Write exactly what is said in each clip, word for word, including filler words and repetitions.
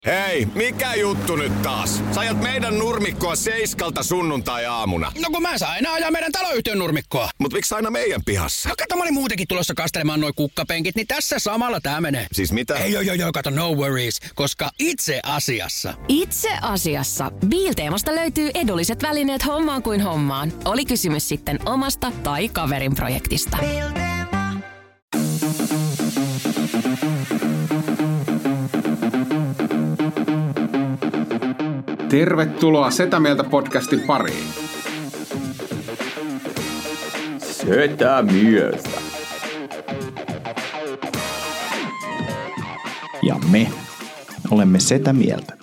Hei, mikä juttu nyt taas? Sä ajat meidän nurmikkoa seiskalta sunnuntai-aamuna. No kun mä saan aina ajaa meidän taloyhtiön nurmikkoa. Mut miksi aina meidän pihassa? No kato, mä olin muutenkin tulossa kastelemaan noi kukkapenkit, niin tässä samalla tää menee. Siis mitä? Ei joo joo joo, kato, no worries, koska itse asiassa. Itse asiassa. Biilteemasta löytyy edulliset välineet hommaan kuin hommaan. Oli kysymys sitten omasta tai kaverin projektista. Tervetuloa Setä Mieltä podcastin pariin. Setä Mieltä. Ja me olemme Setä Mieltä.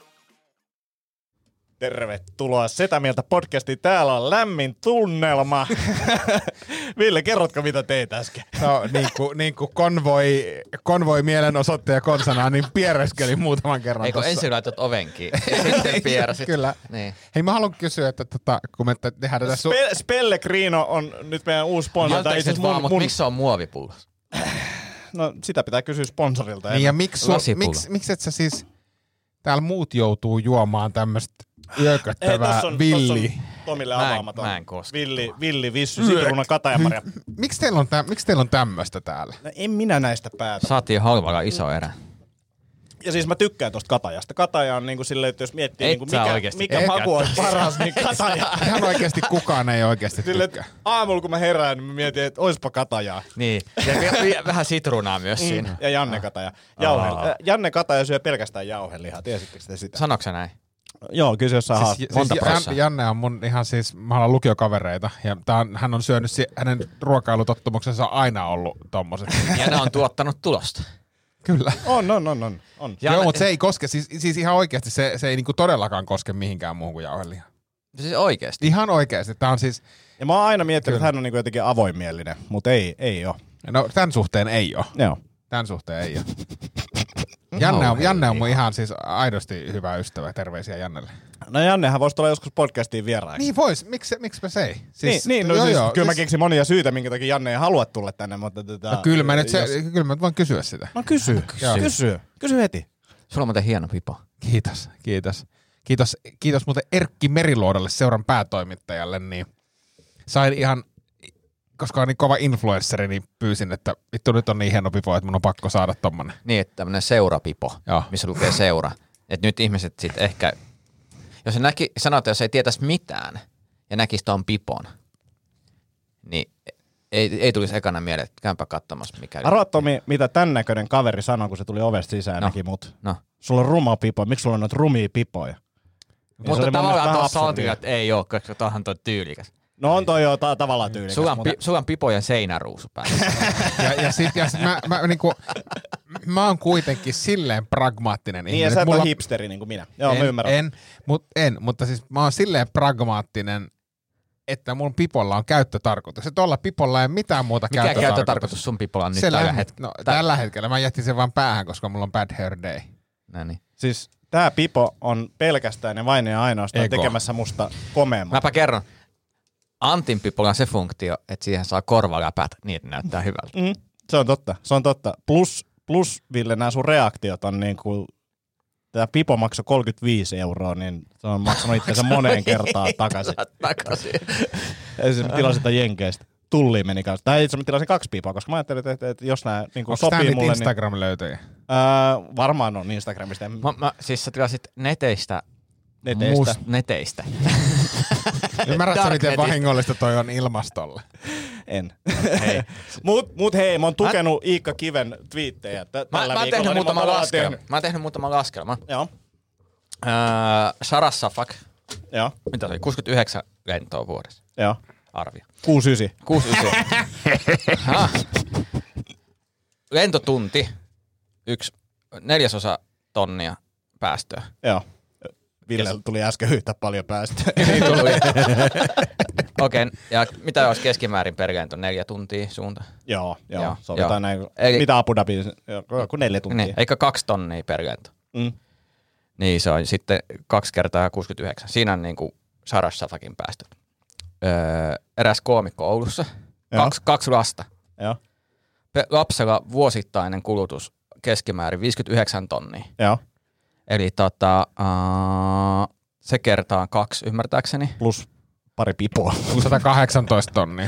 Tervetuloa Setä Mieltä podcastiin. Täällä on lämmin tunnelma. Ville, kerrotko mitä teit äsken? No niin kuin, niin kuin konvoi, konvoi mielenosoittaja konsanaa, niin piereskelin muutaman kerran. Eikö tossa. ensin laitat ovenkin ja sitten pieräsit? Kyllä. Niin. Hei, mä haluan kysyä, että tota, kun me tehdään tätä... Su- Spe- Spellegrino on nyt meidän uusi sponsori. Tai Anteeksi vaan, mutta miksi se on muovipullossa? No sitä pitää kysyä sponsorilta. Niin ja miksi Lasipullo. miksi miks et sä siis... Täällä muut joutuu juomaan tämmöstä yököttävää villi. Tomille Mä en- avaamaton. mä en koske. Villi, villi, vissy, sitruuna, katajamarja. Miksi teillä on, tä- miksi teillä on tämmöstä täällä? No, en minä näistä päätä. Saatiin halvalla iso erä. Ja siis mä tykkään tosta katajasta. Kataja on niinku silleen, että jos miettii Et niinku sä mikä, oikeesti mikä tykkää maku on tästä. paras, niin kataja. Ihan oikeesti kukaan ei oikeesti Silleen, tykkää. että aamulla kun mä herään, niin mä mietin, että oispa katajaa. Niin. Ja vi- vi- vähän sitruunaa myös siinä. Ja Janne Kataja. Jauhe. Äh, Janne Kataja syö pelkästään jauhelihaa. Tiesittekö te sitä? Sanoiko sä näin? Joo, kyllä se jossain Siis, haastaa. Monta siis prossaa? Jan- Janne on mun ihan siis, mä ollaan lukiokavereita ja tää on, hän on syönyt, si- hänen ruokailutottumuksensa on aina ollut tommoset. Ja ne on tuottanut tulosta. Kyllä. On, on, on, on. on. Ja Joo, ne- mutta se ei koske, siis, siis ihan oikeasti se, se ei niinku todellakaan koske mihinkään muuhun kuin jauhelihaan. Siis oikeesti. Ihan oikeasti, tää on siis, Ja mä oon aina miettinyt, Kyllä. että hän on niinku jotenkin avoimielinen, mutta ei, ei oo. no tämän suhteen ei oo. Joo. Tämän suhteen ei oo. Janne on, Janne on mun ihan siis aidosti hyvä ystävä, terveisiä Jannelle. No Jannehan voisi tulla joskus podcastiin vieraaksi. Niin vois, miksi miksipä se ei? Siis, niin, niin no joo, siis, joo, kyllä mä siis- keksin monia syitä, minkä takia Janne ei halua tulla tänne, mutta tota... No kyllä mä nyt se, jos- kyllä mä nyt voin kysyä sitä. No kysy, Joo. kysy, kysy heti. Sulla on muuten hieno pipo. Kiitos, kiitos. Kiitos, kiitos muuten Erkki Meriluodolle, seuran päätoimittajalle, niin sain ihan, koska on niin kova influenssari, niin pyysin, että vittu nyt on niin hieno pipo, että mun on pakko saada tommonen. Niin, että tämmönen seurapipo, Joo. missä lukee seura. Että nyt ihmiset sit ehkä, jos se näki, sanotaan, jos ei tietäisi mitään ja näkisi ton pipon, niin ei, ei tulisi ekana mieleen, että käympä katsomassa mikä. Arvaa Tomi, mitä tän näköinen kaveri sanoi, kun se tuli ovesta sisään ja No. näki mut. No. Sulla on ruma pipo, miksi sulla on noita rumia pipoja? Ja se Mutta oli mun mielestä tavallaan vähän tuossa on absurdia. että ei oo, koska tuohan toi tyylikäs. No on toi jo ta- tavallaan tyylikäs. Sulla on, mutta... pi, sulla on pipojen seinäruusu päällä. Ja, ja sit, ja sit mä, mä, niinku, mä oon kuitenkin silleen pragmaattinen Niin ja ihminen. sä et Mulla- ole hipsteri niin kuin minä. Joo, mä en, ymmärrän. en, mut, en, mutta siis mä oon silleen pragmaattinen, että mun pipolla on käyttötarkoitus. Että tuolla pipolla ei mitään muuta Mikä käyttötarkoitus. käyttötarkoitus sun pipolla on nyt Se tällä lämmin- hetkellä? No, tällä hetkellä mä jätin sen vaan päähän, koska mulla on bad hair day. No niin. Siis tää pipo on pelkästään ja vain ja ainoastaan Ego. tekemässä musta komeamman. Mäpä kerron. Antin pipolla on se funktio, että siihen saa korvaläpät niin, että näyttää hyvältä. Mm, se on totta, se on totta. Plus, plus Ville, nämä sun reaktiot on niin kuin, tää pipo maksoi kolmekymmentäviisi euroa, niin se on maksanut itsensä moneen kertaan takaisin. Takaisin. Ja siis mä tilasin sitä Jenkeistä. Tulliin meni kanssa. Tai itse mä tilasin kaksi pipoa, koska mä ajattelin, että, että, että jos nää niin Onko sopii tää niitä mulle, Instagram-löytöjä? niin öö, varmaan on Instagramista. En, Mä, mä, siis sä tilasit neteistä. neteistä. Must, neteistä. Ymmärrätkö, miten Darknetit. vahingollista toi on ilmastolle? En. Hei. Mut, mut hei, mä oon tukenut Iikka Kiven twiittejä. T- Mä, tällä mä, oon viikolla, tehnyt niin muutaman mä laskelman. tehnyt- Mä oon tehnyt muutaman laskelman. Joo, Öö, Saras Safak, joo, mitä se oli, kuusikymmentäyhdeksän lentoa vuodessa, joo. arvio. kuusikymmentäyhdeksän. kuusikymmentäyhdeksän. Ha. Lentotunti, yksi neljäsosa tonnia päästöä. Joo. Ville tuli äsken yhtä paljon päästöä. Niin tuli. Okei, okay, ja mitä olisi keskimäärin per lento? Neljä tuntia suunta? Joo, joo. Joo, Sovitaan joo. näin. Eli- Mitä Abu Dhabi? Joku neljä tuntia. Niin, eikä kaksi tonnia per lento. Mm. Niin se on sitten kaksi kertaa kuusikymmentäyhdeksän. Siinä on niin kuin Saras Safakin päästöt. Öö, eräs koomikko Oulussa, Joo. kaksi, kaksi lasta. Joo, Pe- lapsella vuosittainen kulutus keskimäärin viisikymmentäyhdeksän tonnia. joo. Eli tota, uh, se kertaa kaksi ymmärtääkseni. Plus pari pipoa. sata kahdeksantoista tonnia.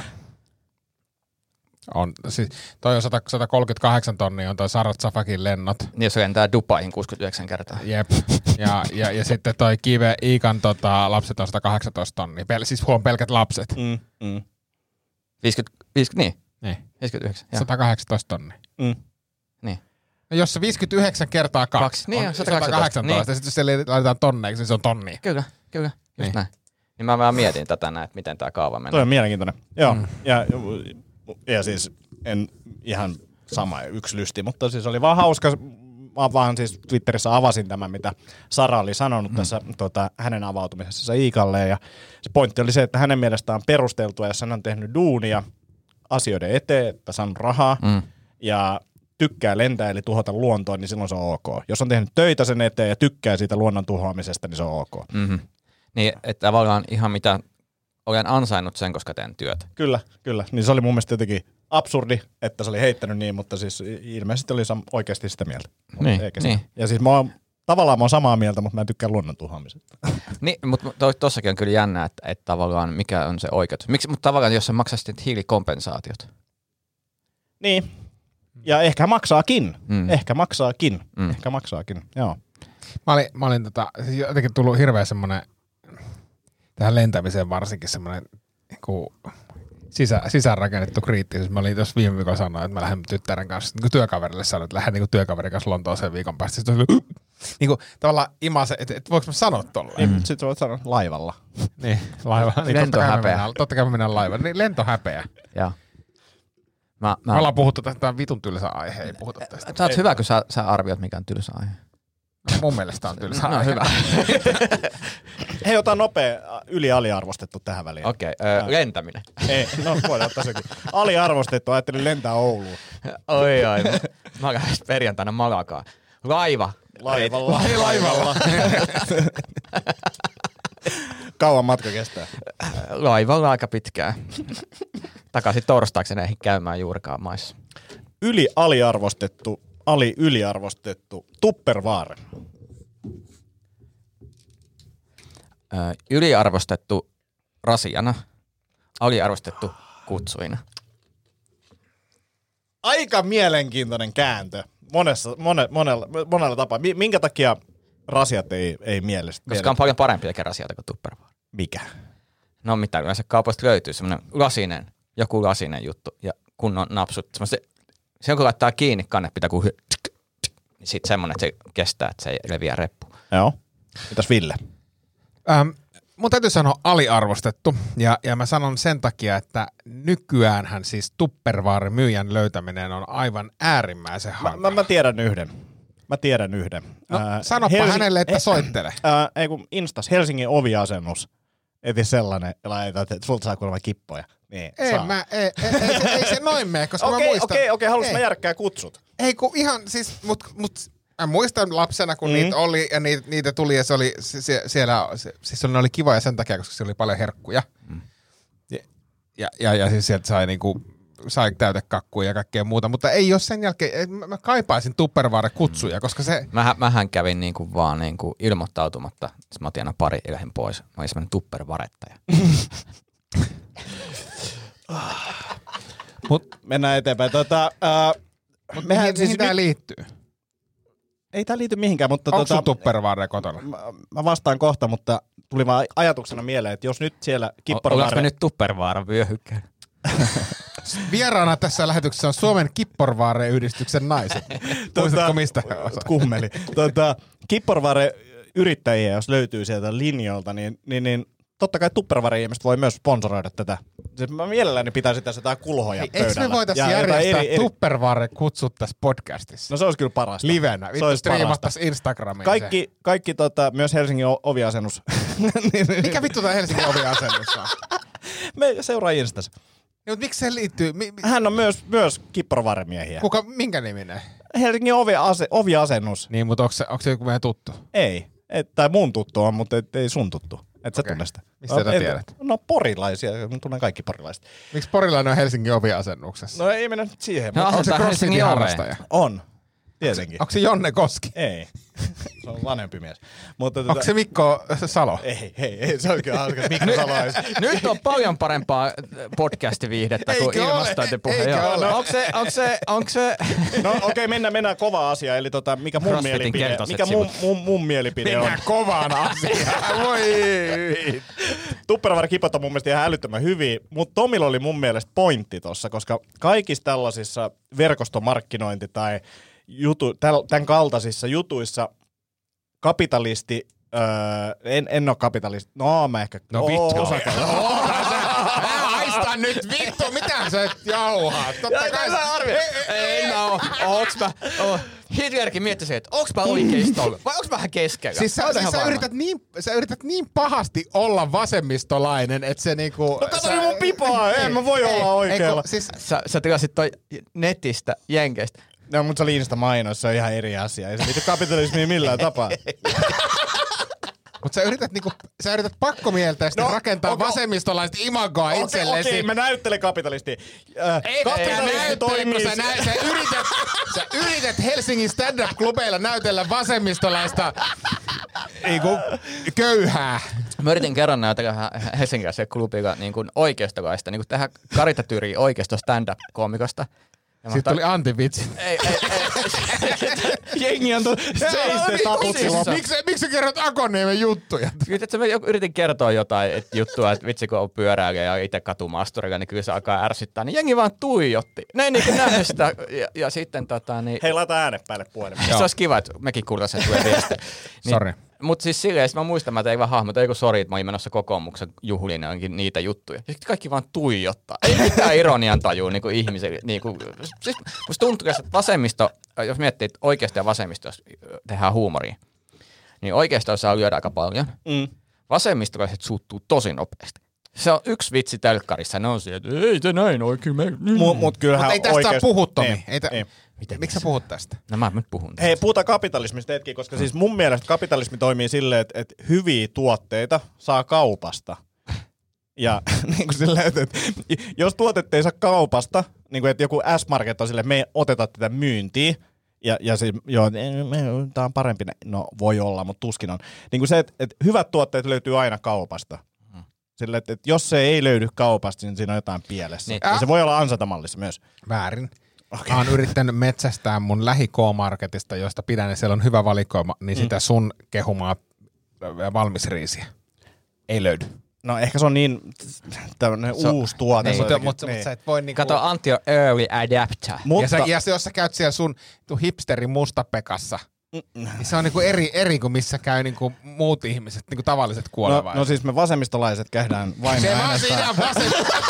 On, siis toi on sata, sata kolmekymmentäkahdeksan tonnia on toi Sarat Safakin lennot. Niin jos lentää Dubaihin kuusikymmentäyhdeksän kertaa. Jep. Ja, ja, ja sitten toi Kive Iikan tota, lapset on sata kahdeksantoista tonnia. Pel, siis huom pelkät lapset. Mm, mm. viisikymmentä, viisikymmentä, niin. Niin. viisikymmentäyhdeksän. Joo. sata kahdeksantoista tonnia. Mm. Niin. No jos se viisikymmentäyhdeksän kertaa kaksi, Kaksi, niin on on sata kahdeksantoista. niin. Ja sitten jos se laitetaan tonneiksi, niin se on tonnia. Kyllä, kyllä. Just Niin. näin. Niin mä vaan mietin tätä näin, että miten tää kaava menee. Toi on mielenkiintoinen. Joo. Mm. Ja, ja siis en ihan sama yksi lysti, mutta siis oli vaan hauska. Mä vaan siis Twitterissä avasin tämän, mitä Sara oli sanonut mm. tässä tota, hänen avautumisessa Iikalle. Ja se pointti oli se, että hänen mielestään on perusteltua, jos hän on tehnyt duunia asioiden eteen, että saanut rahaa mm. ja tykkää lentää eli tuhota luontoa, niin silloin se on ok. Jos on tehnyt töitä sen eteen ja tykkää siitä luonnon tuhoamisesta, niin se on ok. Mm-hmm. Niin, että tavallaan ihan mitä olen ansainnut sen, koska teen työtä. Kyllä, kyllä. Niin se oli mun mielestä jotenkin absurdi, että se oli heittänyt niin, mutta siis ilmeisesti oli oikeasti sitä mieltä. Niin, Eikä niin. Sitä. Ja siis mä oon, tavallaan mä oon samaa mieltä, mutta mä en tykkää luonnon tuhoamisesta. Niin, mutta to, tossakin on kyllä jännä, että, että tavallaan mikä on se oikeutus. Miksi, mutta tavallaan jos sä maksaisit hiilikompensaatiot. Niin. Ja ehkä maksaakin. Mm. Ehkä maksaakin. Mm. Ehkä maksaakin, joo. Mä olin, mä olin tota, jotenkin tullut hirveä semmonen, tähän lentämiseen varsinkin semmonen niin sisä, sisäänrakennettu kriittisyys. Mä olin tuossa viime viikolla sanoa, että mä lähden tyttären kanssa niin työkaverille sanoa, että lähden niin työkaverin kanssa Lontooseen viikon päästä. Sitten oli niin kuin, tavallaan imase, että et, voiko mä sanoa tolleen? Mm. Sitten voit sanoa laivalla. Niin, laivalla. Niin, lentohäpeä. Totta kai me mennään laivalla. Niin, lentohäpeä. Joo. Mä, mä... Me ollaan puhuttu tästä, tämä vitun tylsä aihe, ei puhuta tästä. Sä oot hyvä, kun sä, sä arvioit, mikä on tylsä aihe. No, mun mielestä on tylsä no, aihe. hyvä. Hei, ota nopea yli-aliarvostettu tähän väliin. Okei, okay, äh, lentäminen. Ei, no voidaan ottaa sekin. Aliarvostettu, ajattelin lentää Ouluun. Oi, oi. Mä oon perjantaina Malakaan. Laiva. Laivalla. Ei laivalla. Kauan matka kestää. Laivalla aika pitkään. Takaisin torstaaksi eihin käymään juurikaan maissa. Yli-aliarvostettu, ali-yliarvostettu Tupperware. Ö, yliarvostettu rasiana, aliarvostettu kutsuina. Aika mielenkiintoinen kääntö monessa, mone, monella, monella tapaa. Minkä takia rasiat ei, ei mielestä? Koska on paljon parempia rasioita kuin Tupperware. Mikä? No mitä, yleensä kaupasta löytyy semmoinen lasinen, joku lasinen juttu ja kunnon napsut. Se, se kun laittaa kiinni, kanne pitää kuin niin sitten semmoinen, että se kestää, että se ei leviä reppu. Joo. Mitäs Ville? Ähm, mun täytyy sanoa aliarvostettu, ja, ja mä sanon sen takia, että nykyäänhän siis Tupperwaren myyjän löytäminen on aivan äärimmäisen hankala. Mä, mä, mä tiedän yhden. Mä tiedän yhden. No, äh, sanoppa Helsi- hänelle, että eh, soittele. Äh, ei kun Instas, Helsingin oviasennus. Eti sellainen, ja laitat, että sulta saa kuulemma kippoja. Niin, Ei, saa. mä, ei, ei, ei, se, ei se noin mene, koska Okei, mä muistan. okei, okei, haluaisin Ei. mä järkkää kutsut. Ei kun ihan siis, mut, mut mä muistan lapsena, kun mm. niitä oli ja niitä, niitä tuli ja se oli se, se, siellä, se, siis ne oli kivoja sen takia, koska se oli paljon herkkuja. Mm. Ja, ja, ja, ja siis sieltä sai niinku, sai täytekakkuja ja kaikkea muuta, mutta ei ole sen jälkeen, mä, mä kaipaisin Tupperware-kutsuja, koska se... Mähän, mähän kävin niinku vaan niinku ilmoittautumatta, että mä otin aina pari ja lähdin pois. Mä olin semmoinen Tupperwarettaja. Mut mennään eteenpäin. Tota, äh, Mut mehän mihin, siis mihin tää nyt- liittyy? Ei tää liity mihinkään, mutta Onko tota, sun Tupperware kotona? mä, mä vastaan kohta, mutta tuli vaan ajatuksena mieleen, että jos nyt siellä Ollaanko Kipporvaare... me nyt Tupperwaren vyöhykkään? Vieraana tässä lähetyksessä on Suomen Kipporvaare-yhdistyksen naiset. Muistatko mistä he osaa? Kummeli. Tota, Kipporvaare-yrittäjiä, jos löytyy sieltä linjoilta, niin, niin, niin totta kai Tupperware-ihmiset voi myös sponsoroida tätä. Siis mä mielelläni pitäisi tässä jotain kulhoja Hei, pöydällä. eikö me voitaisiin Ja jotain järjestää eri- eri- Tupperware-kutsut tässä podcastissa? No se olisi kyllä parasta. Livenä. Se Vittu olisi parasta. striimattaisiin Instagramiin Kaikki, kaikki tota, myös Helsingin o- oviasennus. niin, se. Mikä vittu tää Helsingin oviasennus on? Me seuraa Instas. Niin, mutta miksi se liittyy? Mi, mi, Hän on myös, myös Kipporvaare-miehiä. kuka, minkä niminen? Helsingin oviase, oviasennus. Niin, mutta onko se, onko se joku meidän tuttu? Ei. Et, tai mun tuttu on, mutta et, ei sun tuttu. Et sä Okei. tunne sitä. Mistä sä Et- tiedät? No porilaisia. Mä tunnen kaikki porilaiset. Miksi porilainen on Helsingin oviasennuksessa? No ei mennä nyt siihen. No, mutta onko se asentaa crossfitin Helsingin oveen. harrastaja? on. Tietenkin. Onko se Jonne Koski? Ei. Se on vanhempi mies. Mutta Onko tota... se Mikko Salo? Ei, ei, ei. Se on kyllä hauska, että Mikko Salo olisi. Nyt on paljon parempaa podcast-viihdettä kuin Eikö ole? ilmastointipuhe. Eikö Joo. ole? Onko se, onko se, onko se... No okei, okay, mennään, mennään kovaan asiaan. Eli tota, mikä mun Crossfitin mielipide, keltaiset mikä mun, sivut. mun, mun mielipide on. Mennään kovaan asiaan. Voi. Tupperware kipot on mun mielestä ihan älyttömän hyviä, mutta Tomilla oli mun mielestä pointti tossa, koska kaikissa tällaisissa verkostomarkkinointi- tai jutu, tämän kaltaisissa jutuissa kapitalisti, öö, en, en ole kapitalisti, no mä ehkä No vittu. osakalla. Haista nyt vittu, mitä sä jauhaat? Totta kai sä arvioit. Ei no, onks mä... Oh. Hitlerkin mietti se, että onks mä oikeistolla vai onks mä vähän keskellä? Siis sä, siis sä, yrität niin, sä yrität niin pahasti olla vasemmistolainen, että se niinku... No kato sä, mun pipoa, en mä voi olla oikealla. Ei, siis, Sä, sä tilasit toi netistä, Jenkeistä. No, mutta se oli Insta-mainos, se on ihan eri asia. Ei se liity kapitalismiin millään tapaa. Mutta sä yrität, niinku, sä yrität pakkomielteisesti No, rakentaa onko- vasemmistolaista imagoa Okei, itsellesi. okei, mä näyttelen kapitalistia. Äh, Ei, kapitalismi toimii... Sä, nä, sä, yrität, sä yrität Helsingin stand-up-klubeilla näytellä vasemmistolaista niinku, köyhää. Mä yritin kerran näytellä helsinkiläisellä klubilla niin kuin oikeistolaista, niin kuin tehdä karikatyyriä oikeasta stand-up-koomikosta. Sitten tuli antivitsi. Ei, ei, ei. Jengi on seiste tapuksilla. Miksi miksi sä kerrot Akonniemen juttuja? Kyllä, että mä yritin kertoa jotain et juttua, että vitsi kun on pyöräilijä ja itse katumaasturilla, niin kyllä se alkaa ärsyttää. Niin jengi vaan tuijotti. Ne ei niin kuin nähnyt sitä. Ja, ja sitten tota niin... Hei, laita ääne päälle puhelimeen. Se olisi kiva, että mekin kuultaisiin, että tulee viesti. Niin, Sori. Mutta siis silleen, mä muistan, mä tein vaan hahmot, ei kun sori, että mä olin menossa kokoomuksen juhliin onkin niitä juttuja. Ja sitten kaikki vaan tuijottaa. Ei mitään ironian tajua niin kuin ihmiselle. Niin kuin, siis musta tuntuu, että vasemmisto, jos miettii, että oikeasta ja vasemmista, jos tehdään huumoria, niin oikeasta saa lyödä aika paljon. Mm. Vasemmistolaiset suuttuu tosi nopeasti. Se on yksi vitsi telkkarissa, ne on siellä, että ei se näin oikein. Me... Mut, mut kyllähän Mutta ei tästä oikeasti... ole puhut, Tomi. Ei, Ei tä... ei. Miksi sä puhut tästä? No mä nyt puhun. Hei, puhutaan kapitalismista hetki, koska siis mun mielestä kapitalismi toimii silleen, että, että hyviä tuotteita saa kaupasta. Ja niin kuin silleen, että, että jos tuotetta ei saa kaupasta, niin kuin että joku S-Market on silleen, että me ei oteta tätä myyntiin, ja, ja siis, joo, tämä on parempi, no voi olla, mutta tuskin on. Niin kuin se, että, että hyvät tuotteet löytyy aina kaupasta. Sille, että, että jos se ei löydy kaupasta, niin siinä on jotain pielessä. Niin. Ja se voi olla ansaintamallissa myös. Väärin. Okay. Mä oon yrittänyt metsästää mun lähi K-marketista, josta pidän, ja siellä on hyvä valikoima, niin sitä sun kehumaa valmisriisiä ei löydy. No ehkä se on niin tämmönen Se on- uusi tuote. niin. se on Mutta jotenkin- mut, niin. mut sä et voi niinku... Kato, Antti on early adapter. Mutta, Ja, sä, ja se, jos sä käyt siellä sun tu hipsterin mustapekassa, niin se on niinku eri, eri kuin missä käy niinku muut ihmiset, niinku tavalliset no, kuolevaiset. no siis me vasemmistolaiset käydään vain se vaan äänestää. siinä vasen...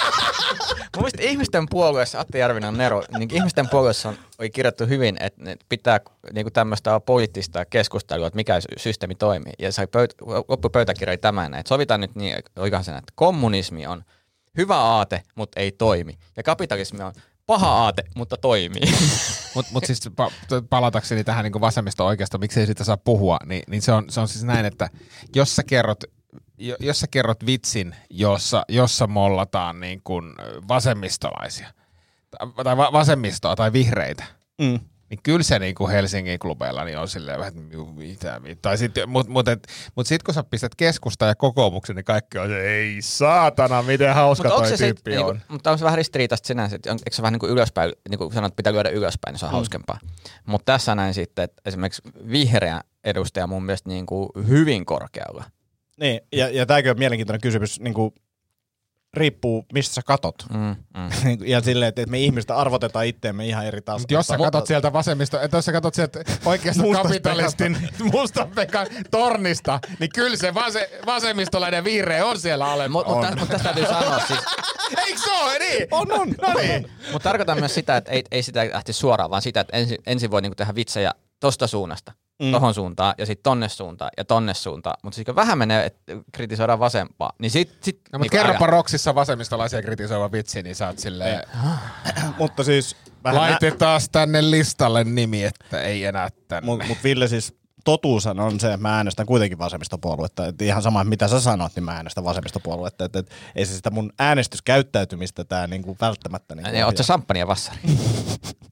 Mun mielestä ihmisten puolueessa, Atte Järvinen Nero, niin ihmisten puolueessa on, oli kirjattu hyvin, että ne pitää niin kuin tämmöistä poliittista keskustelua, että mikä systeemi toimii. Ja sai pöyt, loppupöytäkirja tämän, että sovitaan nyt niin, oikein sen, että kommunismi on hyvä aate, mutta ei toimi. Ja kapitalismi on paha aate, mutta toimii. Mutta mut siis pa- palatakseni tähän niin vasemmista oikeasta, miksei siitä saa puhua, niin, niin se, on, se on siis näin, että jos sä kerrot, jo- jos sä kerrot vitsin, jossa, jossa mollataan niin kuin vasemmistolaisia, tai, tai va- vasemmistoa tai vihreitä, Mm. niin kyllä se niin kuin Helsingin klubeilla niin on silleen vähän, että mitä, mitä. Mutta mut, mut sitten kun sä pistät keskusta ja kokoomuksen, niin kaikki on se, ei saatana, miten hauska Mutta onko toi se sit, tyyppi niinku, on. mutta on se vähän ristiriitaista sinänsä, että on, eikö se vähän niin kuin ylöspäin, niin kuin sanot, että pitää lyödä ylöspäin, niin se on mm. hauskempaa. Mutta tässä näin sitten, että esimerkiksi vihreä edustaja mun mielestä niin kuin hyvin korkealla. Niin, ja, ja tämäkin on mielenkiintoinen kysymys, niin kuin, riippuu mistä sä katot. Mm, mm. Ja silleen, että me ihmiset arvotetaan itteemme ihan eri tasolla. Mut jos sä katot sieltä vasemmista, että jos sä katot sieltä oikeasta Mustan kapitalistin Mustanpekan tornista, niin kyllä se vase, vasemmistolainen vihreä on siellä alempana. Mutta mut, mut tästä täytyy sanoa siis, Eikö se ole? Niin? On, on. No niin. mutta tarkoitan myös sitä, että ei, ei sitä lähtisi suoraan, vaan sitä, että ensin, ensin voi niinku tehdä vitsejä tosta suunnasta, mm. tohon suuntaan ja sitten tonne suuntaan ja tonne suuntaan. Mutta sitten kun vähän menee, että kritisoidaan vasempaa, niin sit... sit No, mutta niinku kerropa älä- Roksissa vasemmistolaisia kritisoiva vitsi, niin sä oot silleen, Mutta siis vähän... laitetaan tänne listalle nimi, että ei enää tänne. Mutta mut Ville siis totuushan on se, että mä äänestän kuitenkin vasemmistopuoluetta. Et ihan sama, mitä sä sanot, niin mä äänestän vasemmistopuoluetta. Et, et, ei se sitä mun äänestyskäyttäytymistä tää niinku välttämättä... Niinku Niin, oot sä samppania vassari?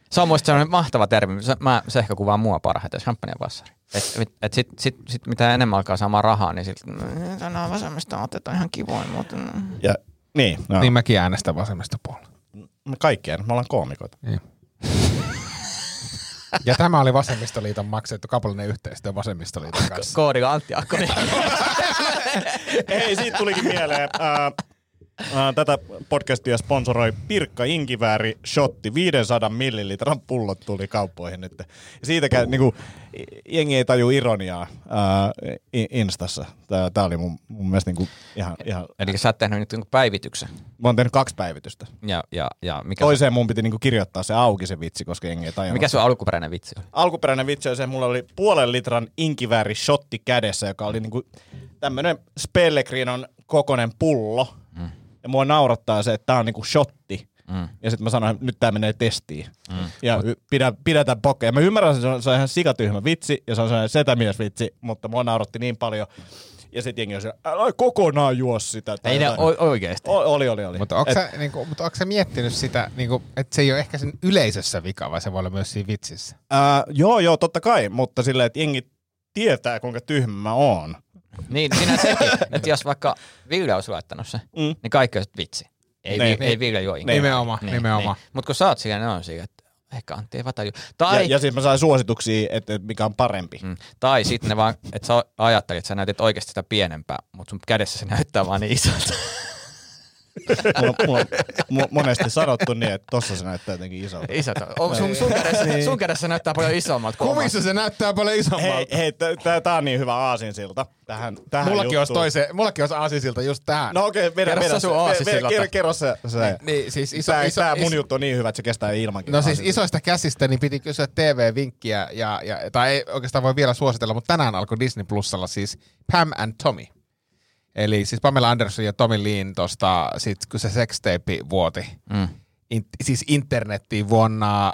Se on muista sellainen mahtava termi. Se, mä, se ehkä kuvaa mua parhaiten, champagnevassari. Että et sit, sit, sit mitä enemmän alkaa saamaan rahaa, niin sitten nämä vasemmista otetaan ihan kivoin. Mutta... Ja, niin, no. Niin mäkin äänestän vasemmista puolella. Me kaikkien, me ollaan koomikoita. Niin. Ja tämä oli Vasemmistoliiton maksettu kaupallinen yhteistyö Vasemmistoliiton kanssa. Koodilla Antti Akkonen. Ei, siitä tulikin mieleen. Ää, ää, tätä podcastia sponsoroi Pirkka Inkivääri shotti. viisisataa millilitran pullot tuli kauppoihin nyt. Ja siitäkään niinku, jengi ei taju ironiaa ää, Instassa. Tää, tää oli mun, mun mielestä niinku ihan, ihan... Eli sä oot tehnyt nyt niinku päivityksen. Mä oon tehnyt kaksi päivitystä. Ja, ja, ja mikä Toiseen mun piti niinku kirjoittaa se auki se vitsi, koska jengi ei tajunnut. Mikä sun alkuperäinen vitsi oli? Alkuperäinen vitsi oli se, mulla oli puolen litran Inkivääri shotti kädessä, joka oli niinku tämmönen Spellegrinon kokoinen pullo. Mm. Ja mua naurattaa se, että tää on niinku shotti. Mm. Ja sitten mä sanoin, että nyt tää menee testiin. Mm. Ja y- pidä, pidetään pokea. Mä ymmärrän, että se on, se on ihan sikatyhmä vitsi ja se on sellainen setämiesvitsi, mutta mua nauratti niin paljon. Ja sitten jengi on se, älä kokonaan juo sitä. Ei ne o- oikeesti. O- oli, oli, oli. Mutta onko sä, niinku, mutta onko sä miettinyt sitä, niinku, että se ei ole ehkä sen yleisössä vika, vai se voi olla myös siinä vitsissä? Ää, joo, joo, totta kai, mutta silleen, että jengi tietää, kuinka tyhmä mä oon. Niin, siinä sekin, että jos vaikka Ville olisi laittanut se, mm. niin kaikki olisi vitsi. Ei, niin, vi- ei Ville juo inkä. Nimenomaan, niin, nimenomaan. Niin. Mutta kun sä oot siellä, ne on siellä, että ehkä Antti ei vataju. Tai, ja, ja siis mä sain suosituksia, että mikä on parempi. Mm. Tai sitten ne vaan, että sä ajattelit, että sä näytit oikeasti sitä pienempää, mutta sun kädessä se näyttää vaan niin isolta. mulla, mulla, mulla monesti sanottu niin, että tossa se näyttää jotenkin isolta. Isolta. Sun, sun, kädessä, niin. sun kädessä näyttää paljon isommalta. Kuvissa se näyttää paljon isommalta. Hei, hei tää, tää on niin hyvä aasinsilta tähän, tähän mullakin olisi toise, mullakin olisi aasinsilta just tähän. No okei, okay, vedä, kerro vedä, sun aasinsilta. Kerro, kerro se. se. Niin, siis iso, tää, iso, tää iso, mun juttu on niin hyvä, että se kestää ilmankin. No siis isoista käsistä niin piti kysyä T V-vinkkiä, ja, ja, tai ei oikeastaan voi vielä suositella, mutta tänään alkoi Disney Plusalla siis Pam and Tommy. Eli siis Pamela Anderson ja Tommy Leen tosta, sit, kun se sextape vuoti, mm. in, siis internettiin vuonna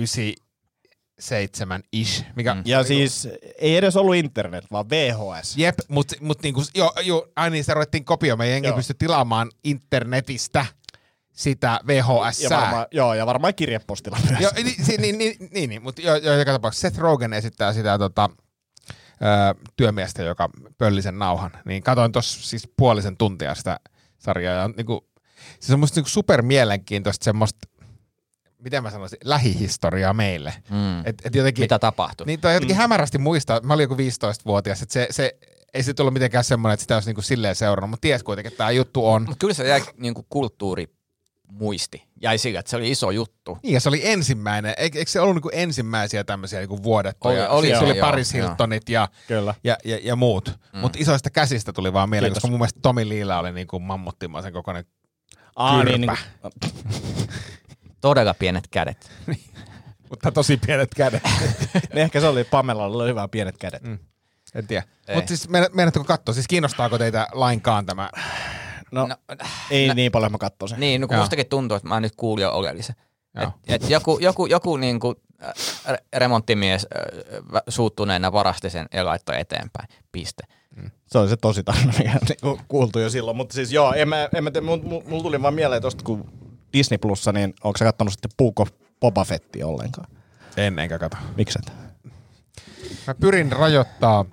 yhdeksänkymmentäseitsemän-ish. Mikä, mm. Ja siis ei edes ollut internet, vaan V H S. Jep, mutta mut niinku, jo, jo, ai niin, se ruvettiin kopioimaan, jengi pystyi tilaamaan internetistä sitä V H S. Ja varmaan, joo, ja varmaan kirjepostilla myös. Jo, niin, niin, niin, niin, niin, niin mutta jo, jo, joka tapauksessa Seth Rogen esittää sitä tota, ö, työmiestä, joka pölli sen nauhan. Niin katoin tuossa siis puolisen tuntia sitä sarjaa. Ja niinku, siis on musta niinku super mielenkiintoista semmoista, miten mä sanoisin, lähihistoriaa meille. Mm. Et, et jotenkin, mitä tapahtui? Niin toi jotenkin mm. hämärästi muistaa, mä olin joku viisitoistavuotias, että se, se ei se tullut mitenkään semmoinen, että sitä olisi niinku silleen seurannut, mutta ties kuitenkin, että tämä juttu on. Mutta kyllä se jäi niinku kulttuuri muisti. Jäi sillä, että se oli iso juttu. Niin, ja se oli ensimmäinen. Eikö, eikö se ollut niinku ensimmäisiä tämmöisiä niinku vuodettuja? Oli, oli, se joo, oli Paris Hiltonit ja, ja, ja, ja muut. Mm. Mutta isoista käsistä tuli vaan mieleen, koska mun mielestä Tommy Leella oli niinku mammuttimaisen kokoinen Aa, kyrpä. niin, niin. Todella pienet kädet. Mutta tosi pienet kädet. niin ehkä se oli Pamelalla, oli hyvä pienet kädet. Mm. En tiedä. Mutta siis meinatteko katsoa? Siis kiinnostaako teitä lainkaan tämä? No, no ei no, niin paljon mä katsoin sen. Niin, no kun mustakin tuntuu, että mä nyt kuulin jo oleellisen. Et, et joku joku, joku niinku, äh, remonttimies äh, suuttuneena varasti sen ja laittoi eteenpäin. Piste. Mm. Se oli se tosi tarina, mikä kuultu jo silloin. Mutta siis joo, en mä, en mä te, mulla tuli vaan mieleen tosta, kun Disney Plussa, niin onko sä kattonut sitten Book of Boba Fettia ollenkaan? En, enkä kato. Miksi et? Mä pyrin rajoittaa,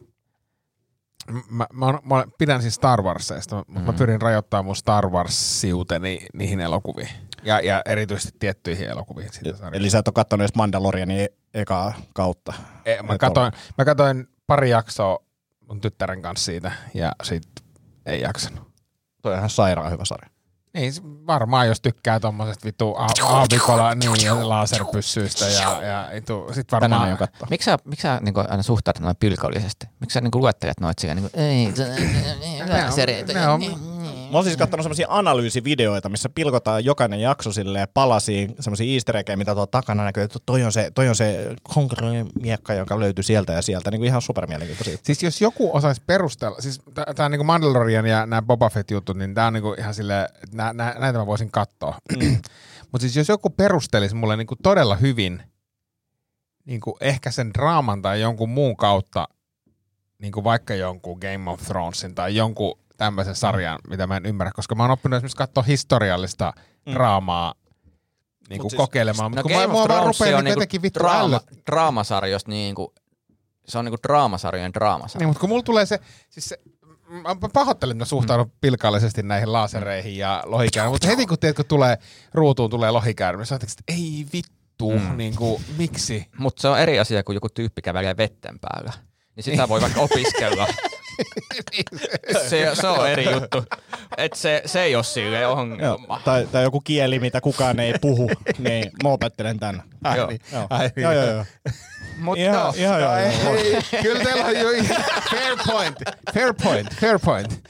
mä, mä, mä pidän siis Star Warsista, mutta mm. mä pyrin rajoittamaan mun Star Wars-siuteni niihin elokuviin. Ja, ja erityisesti tiettyihin elokuviin. Siitä Eli sä et ole kattonut edes Mandalorianin ekaa kautta? E, mä, katoin, mä katoin pari jaksoa mun tyttären kanssa siitä ja sit ei jaksanut. Toi on ihan sairaan hyvä sarja. Niin, varmaan jos tykkää tommosesta vittu aavikolla niin, ja laserpyssyistä ja, ja itu, sit varmaan... Tänään jo kattoo. Miksi sä, miksi sä niin aina suhtaudut noin pilkollisesti? Miksi sä niin luettelet noit siellä niin kuin, ei, lasereita? Mä oon siis katsonut semmosia analyysivideoita, missä pilkotaan jokainen jakso silleen palasiin, semmosia easter eggejä, mitä tuolla takana näkyy, että toi on se, toi on se konkreettinen miekka, joka löytyy sieltä ja sieltä, niin kuin ihan supermielenkiintoisia. Siis jos joku osaisi perustella, siis tää on niinku Mandalorian ja nämä Boba Fett jutut, niin tää on niinku ihan silleen, nä, nä, näitä mä voisin katsoa. Mm. Mutta siis jos joku perustelisi mulle niinku todella hyvin, niinku ehkä sen draaman tai jonkun muun kautta, niinku vaikka jonkun Game of Thronesin tai jonkun tämmöisen sarjan, mitä mä en ymmärrä, koska mä oon oppinut esimerkiksi katsoa historiallista mm. draamaa niinku siis- kokeilemaan. Mut No kun Game mua of vaan Thrones rupee on niinku jotenkin niinku vittu draama, ällöt. draamasarjoista niinku, se on niinku draamasarjojen draamasarja. Niin, mutta kun mulla tulee se, siis se, mä pahoittelen, että mä suhtaudun mm. pilkallisesti näihin lasereihin ja lohikäärmiin, mutta heti kun tiedätkö, tulee ruutuun tulee lohikäärmi, sä ajattelet, että ei vittu, mm. niinku, miksi? Mutta se on eri asia, kun joku tyyppi kävelee vetten päällä. Niin sitä voi vaikka opiskella. se, se on eri juttu. Et se, se ei ole silleen ongelma. Tai, tai joku kieli, mitä kukaan ei puhu, niin mä opettelen tän. Ai Joo. niin. Joo. Ai niin. Joo, joo, joo. Mutta Ihan, no, ihan, joo, Ai, joo. ei, kyllä teillä on jo ihan fair point, fair point, fair point.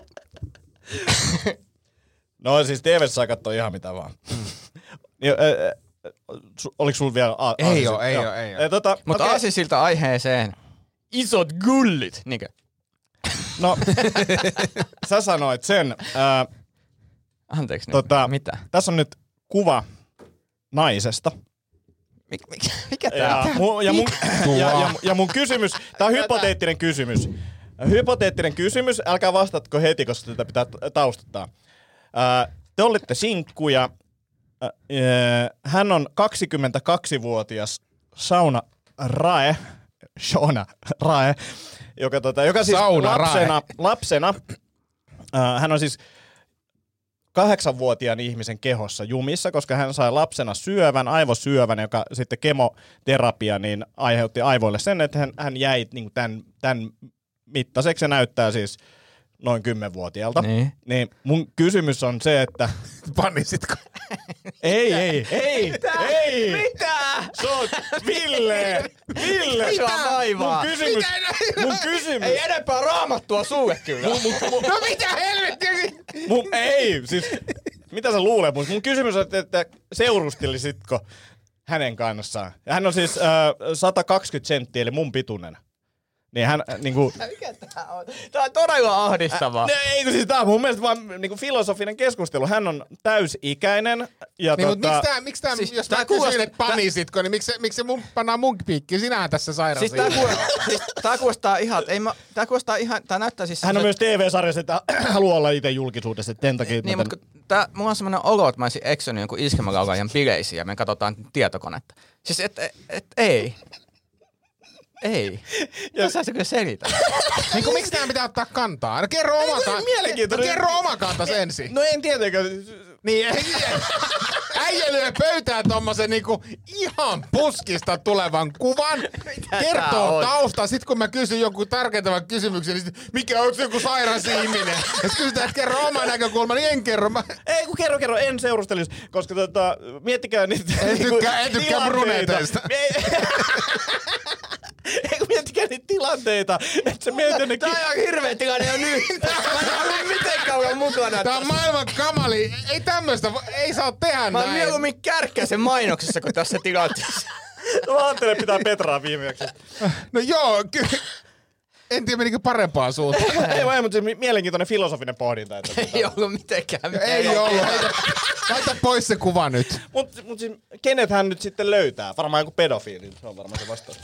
No siis T V:ssä saa katsoa ihan mitä vaan. Ja, ä, ä, su- Oliko sulla vielä a- Ei aasinsilta? oo, ei Joo. oo, ei oo. E, Tota, Mutta okei. aasinsilta aiheeseen. Isot gullit. Niinkö? No, sä sanoit sen. Ää, Anteeksi nyt. tota, Mitä? Tässä on nyt kuva naisesta. Mik, mik, mikä tää Ja, on? mu, ja, mun, ja, ja, ja mun kysymys, tää on hypoteettinen kysymys. Hypoteettinen kysymys, älkää vastatko heti, koska tätä pitää taustuttaa. Ää, te olitte sinkkuja. Ää, hän on kaksikymmentäkaksivuotias Shauna Rae, Shauna Rae, joka, tota, joka siis Sauna lapsena, Rae. lapsena ää, hän on siis kahdeksanvuotiaan ihmisen kehossa jumissa, koska hän sai lapsena syövän, aivosyövän, joka sitten kemoterapia niin aiheutti aivoille sen, että hän, hän jäi niin tämän, tämän mittaiseksi ja näyttää siis noin kymmenvuotiaalta. Niin. Niin mun kysymys on se, että Panisitko? ei, ei, ei, ei. Mitä? Se on Ville, Ville. Mitä? Vaivaa. Mun kysymys, mun kysymys. Ei enempää raamattua sulle kyllä. Mun, mun, mun, No mitä helvettiä? mun, ei, siis mitä sä luulet? Mun, mun kysymys on, että, että seurustelisitko hänen kanssaan? Ja hän on siis äh, sata kaksikymmentä senttiä, eli mun pituinen. Niin hän äh, niinku... Mikä tää on? Tää on todella ahdistavaa. No, ei, kun siis tää on mun mielestä vaan niinku filosofinen keskustelu. Hän on täysikäinen. Ja Niin, tota, mutta miksi tää, miksi tää, siis jos tää mä kysyin, kuulostaa- että panisitko, niin miksi, miksi se mun pannaan mun piikkiin? Sinähän tässä sairaus. Siis tää, kuulostaa, siis tää kuulostaa ihan, ei mä, tää kuulostaa ihan, tää näyttää siis... hän on myös semmoset- T V-sarjassa, että haluaa olla itse julkisuudessa. Että sen takia, Niin, mä mutta kun tää, mulla on semmonen olo, että mä olisin eksynyt jonkun iskelmälaulajan bileisiin ja me katsotaan tietokonetta. Siis et, et, et ei. Ei. Ja sä se kyllä selitä. Niin kuin, miksi tää pitää ottaa kantaa? No kerro oma kantaa. mielenkiintoinen. No kerro oma kantas ensin. No en tietenkään. Niin, ei, äijä lyö pöytään tommosen niinku ihan puskista tulevan kuvan, tää kertoo on? taustaa, sit kun mä kysyn jonkun tarkentavan kysymyksen, niin sit, mikä on joku sairas ihminen? Jos kysytään, että kerro oma näkökulma, niin en kerro. Mä... Ei, kun kerro, kerro, en seurustelisi, koska tota, miettikää niitä... En niinku tykkää, en tykkää tilanteita. bruneteista. Ei, ei, kun miettikää niitä tilanteita, että se mietit jonnekin... Tää on ihan hirveä tilanne jo nyt. Mä en ollut mitenkään olla mukana. Tää on maailman kamali. Ei tämmöstä, vo- ei saa tehdä Mä oon näin. mieluummin kärkkäisen mainoksessa kuin tässä tilanteessa. No mä ajattelin, pitää Petraa viimeksi. No joo, kyllä. En tiedä menikö parempaan suuntaan. Ei vaan, mutta se mielenkiintoinen filosofinen pohdinta. Että Ei ollut mitenkään. Ei ollut. Heitä, laita pois se kuva nyt. Mutta mut siis, kenet hän nyt sitten löytää? Varmaan joku pedofiili, se on varmaan se vastaus.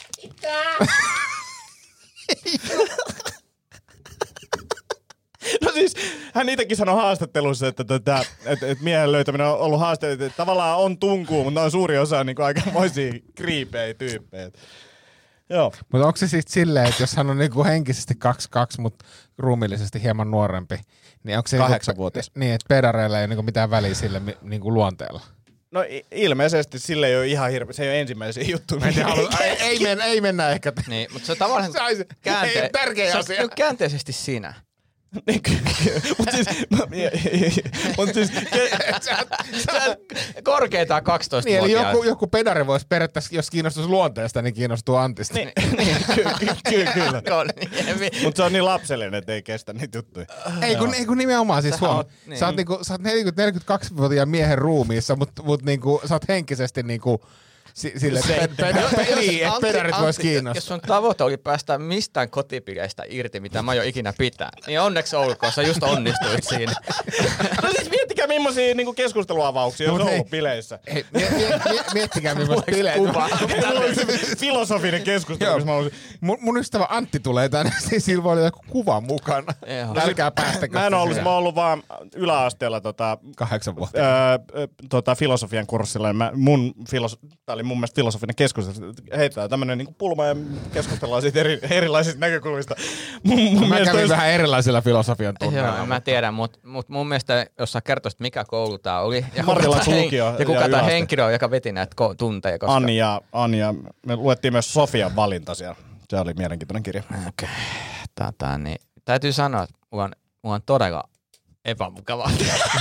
No siis, hän itsekin sanoi haastattelussa, että, että, että, että miehen löytäminen on ollut haaste, että tavallaan on tunkuu, mutta noin suuri osa on niin aikamoisia kriipejä tyyppejä. Joo. Mutta onko se sitten silleen, että jos hän on niinku henkisesti kaksi kaksi, mutta ruumiillisesti hieman nuorempi, niin onko se Kahdeksanvuotias. Niinku, niin, että pedareilla ei ole niinku mitään väliä sille mi- niinku luonteella? No i- ilmeisesti sille ei ole ihan hirveä, se ei ole ensimmäisiä juttuja. En tiedä, halu- ei, ei, mennä, ei mennä ehkä. t- Niin, mutta se on tavallaan Se olisi- ei ole tärkeä se on asia. nyt käänteisesti sinä. Mutta siis, mut siis Sä oot korkeintaan kaksitoista Niin, eli vuotiaat. joku, joku pedari voisi periaatteessa, jos kiinnostuisi luonteesta, niin kiinnostuu Antista. niin, kyllä, kyllä, kyllä. On, niin, Mutta se on niin lapsellinen, että ei kestä niitä juttuja. Ei kun, ei kun nimenomaan siis Sä huom. oot- niin. Sä oot, niinku, sä oot neljäkymmentä-neljäkymmentäkaksivuotiaan miehen ruumiissa, mutta mut niinku, sä oot henkisesti niinku, si, sille, että ped, ped, ped, niin, et Antti- pedarit vois Antti, kiinnostaa. Jos sun tavoite oli päästä mistään kotipileistä irti, mitä mä jo ikinä pitää, niin onneksi olkoon, sä just onnistuit siinä. No siis miettikää miettikää millaisia niinku keskusteluavauksia on ollut bileissä. Hei, mie, mie, mie, miettikää millaista bileitä. Mulla oli se filosofinen keskustelu, missä mä olisin. Mun, mun ystävä Antti tulee tänne, siis sillä voi olla joku kuva mukana. Älkää päästäkö. Mä en ollut, mä ollut vaan yläasteella tota, kahdeksan vuotta. Öö, tota, filosofian kurssilla. Mä, mun filos, tää oli mun mielestä filosofinen keskustelu. Heitetään tämmönen niinku pulma ja keskustellaan siitä eri, erilaisista näkökulmista. Mun, mun mä kävin olisi... vähän erilaisilla filosofian tunneilla. Joo, mä tiedän, mutta mut mun mielestä, jos sä kertoisit, mikä koulu tää oli, ja Martilan kuka, lukio ja kuka ja tämä yläaste. henkilö on, joka veti näitä ko- tunteja. Koska... Anja, Anja. Me luettiin myös Sofian valinta siellä. Se oli mielenkiintoinen kirja. Okei. Okay. Tätä, niin, täytyy sanoa, että mulla on, mulla on todella epämukavaa.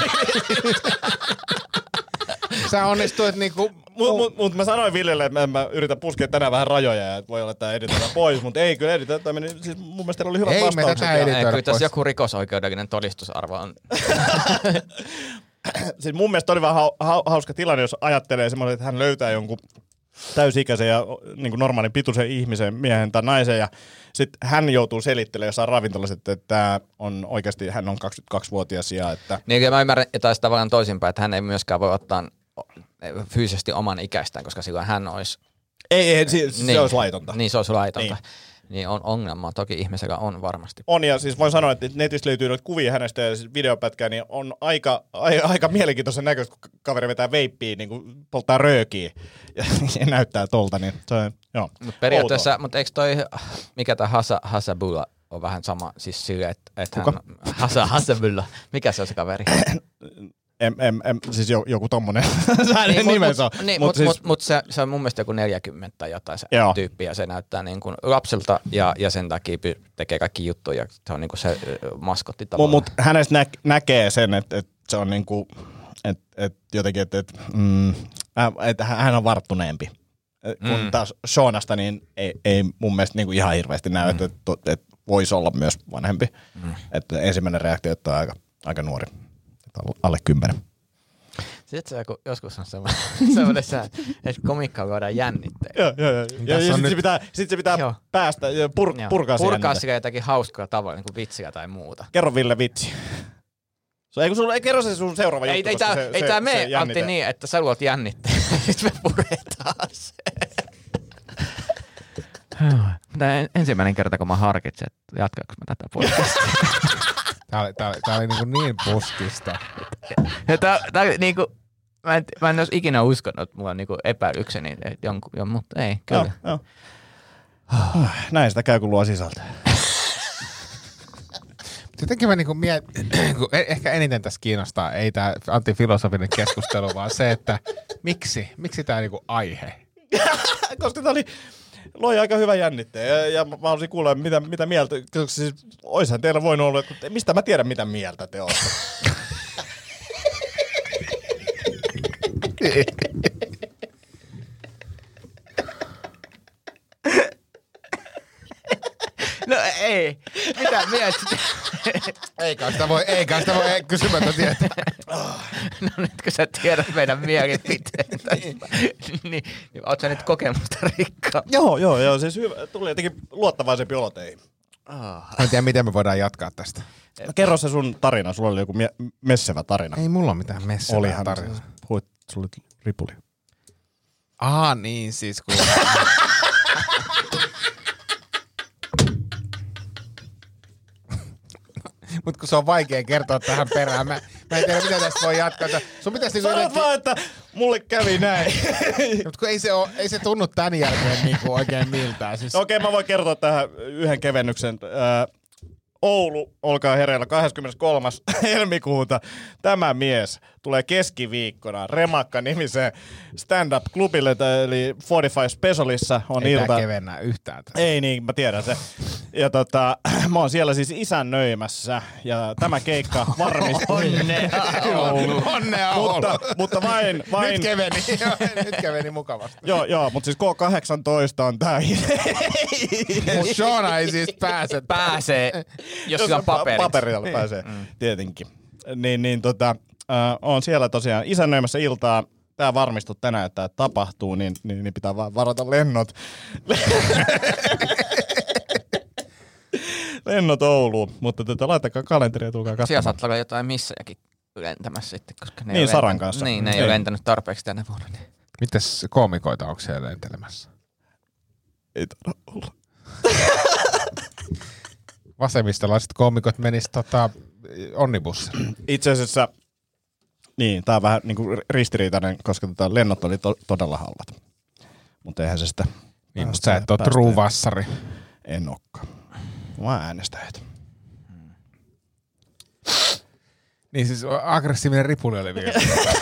Sä onnistuit niinku... Mut, mut, mut mä sanoin Villelle, että mä, mä yritän puskea tänään vähän rajoja ja että voi olla, että tää editoidaan pois, mutta ei kyllä editoida. Siis mun mielestä teillä oli hyvät ei vastaukset. Ei me ja... tätä editoida Kyllä tässä pois. joku rikosoikeudellinen todistusarvo on. Siis mun mielestä oli vähän hauska tilanne, jos ajattelee semmoinen, että hän löytää jonkun täysikäisen ja niin kuin normaalin pituisen ihmisen, miehen tai naisen, ja sitten hän joutuu selittelemään jossain ravintolassa, että tämä on oikeasti, hän on kaksikymmentäkaksivuotias ja että... Niin, ja mä ymmärrän, että olisi tavallaan toisinpäin, että hän ei myöskään voi ottaa fyysisesti oman ikäistään, koska silloin hän olisi... Ei, ei se, se niin, olisi laitonta. Niin, se olisi laitonta. Niin. Niin on ongelma. Toki ihmisellä on varmasti. On, ja siis voin sanoa, että netistä löytyy noita kuvia hänestä ja siis videopätkää, niin on aika, aika, aika mielenkiintoisen näköistä, kun kaveri vetää veippiä, niin kuin polttaa röökiä ja, ja näyttää tolta, niin se on, joo. Mutta periaatteessa, mutta eikö toi, mikä tämä Hasa, Hasabulla on vähän sama, siis silleen, että et hän... Hasa, Hasabulla. Mikä se on se kaveri? Em, em, em, siis joku tommonen niin, nimensä on. Niin, mut mutta siis, mut, mut se, se on mun mielestä joku neljäkymmentä tai jotain se joo. tyyppi, ja se näyttää niin kuin lapselta, ja, ja sen takia tekee kaikki juttuja, ja se on niin kuin se maskotti tavallaan. Mutta mut hänestä nä- näkee sen, että et se on niinku, että et jotenkin, että et, mm, et hän on varttuneempi. Mm. Kun taas Seanasta, niin ei, ei mun mielestä niinku ihan hirveästi näy, mm. että et, et voisi olla myös vanhempi. Mm. Että ensimmäinen reaktio, että on aika, aika nuori. Alle kymmenen. Sitten se joku, joskus on semmoinen, semmoinen sää, että komikkaa voidaan jännittää. Joo, joo, joo. Ja, ja sitten nyt... se pitää, sit se pitää päästä, pur, purkaa se Purkaa sillä jotakin hauskaa tavalla, niin kuin vitsiä tai muuta. Kerro Ville vitsi. So, ei, sun, ei kerro se sun seuraava ei, juttu, ei, koska tää, se, ei se, tää se mene, Antti, niin, että sä luot jännittää. Sitten me puretaan se. Tämä ensimmäinen kerta, kun mä harkitsen, että jatkaanko mä tätä podcastia. Tää oli, tää oli, tää oli niin, niin puskista. Ja tää, tää niinku, mä en, mä en olisi ikinä uskonut, että mulla on niinku epäilykseni, jonkun, jo, mutta ei, kyllä. Joo, joo. Näin sitä käy, kun luo sisältöä. Jotenkin mä niinku mietin, ehkä eniten tässä kiinnostaa, ei tää antifilosofinen keskustelu, vaan se, että miksi, miksi tää niinku aihe? Koska tää oli... Loi aika hyvä jännitteen ja, ja mä haluaisin kuulla, mitä, mitä mieltä, koska siis oishan teillä voinut olla, että mistä mä tiedän, mitä mieltä te olette. No ei, mitä mieltä? Eikä sitä voi, eikä sitä voi kysymättä tietää. No nyt kun sä tiedät meidän mielipiteen tästä, niin, niin oot sä nyt kokemusta rikkaa? Joo, joo, joo, siis hyvä, tuli jotenkin luottavaisempi olo teihin. Oh. En tiedä, miten me voidaan jatkaa tästä. No, kerro se sun tarina, sulla oli joku mie- messevä tarina. Ei mulla ole mitään messevää Olihan tarina. Huit, sulla oli ripuli. Aa, niin siis kun... Mut kun se on vaikea kertoa tähän perään, mä, mä en tiedä mitä tästä voi jatkaa. Sun pitäisi niinku Sanot jotenkin... vaan, että mulle kävi näin. Mut kun ei se, oo, ei se tunnu tän jälkeen niinku oikein miltään. Siis... Okei, okay, mä voin kertoa tähän yhden kevennyksen. Öö, Oulu, olkaa hereillä, kahdeskymmeneskolmas helmikuuta. Tämä mies tulee keskiviikkona Remakka-nimiseen stand-up-klubille, eli neljäkymmentäviisi Specialissa on ei ilta. Ei tää kevennä yhtään. Tästä. Ei niin, mä tiedän se. Ja tota, mä oon siellä siis isännöimässä, ja tämä keikka varmistuu. Onnea Oulu. Onnea Oulu. Mutta, mutta vain, vain... Nyt keveni, nyt keveni mukavasti. Joo, joo, mutta siis K kahdeksantoista on tää. Mut Shona ei siis pääse. Pääsee, jos sillä on paperit. Paperilla pääsee, mm. tietenkin. Niin, niin tota, äh, on siellä tosiaan isännöimässä iltaa. Tää varmistuu tänään, että tää tapahtuu, niin, niin, niin pitää vaan varata lennot. lennot Ouluun, mutta tota, laittakaa kalenteria ja tulkaa katsomaan. Siellä saattaa olla jotain missäjäkin lentämässä sitten, koska ne Niin, ei Saran lentänyt, kanssa. Niin, ne ei, ei ole lentänyt tarpeeksi tänä vuonna. Niin. Mites koomikoita onko siellä lentelemässä? Ei tarvitse olla. Vasemmistolaiset koomikot menis tota onnibussilla. Itse asiassa, niin, tää on vähän niinku ristiriitainen, koska tota lennot oli to- todella halvat. Mutta eihän se sitä... Niin, mutta sä et oo true vassari. En ookaan. Mä äänestän heitä. Niin siis aggressiivinen ripuli oli vielä.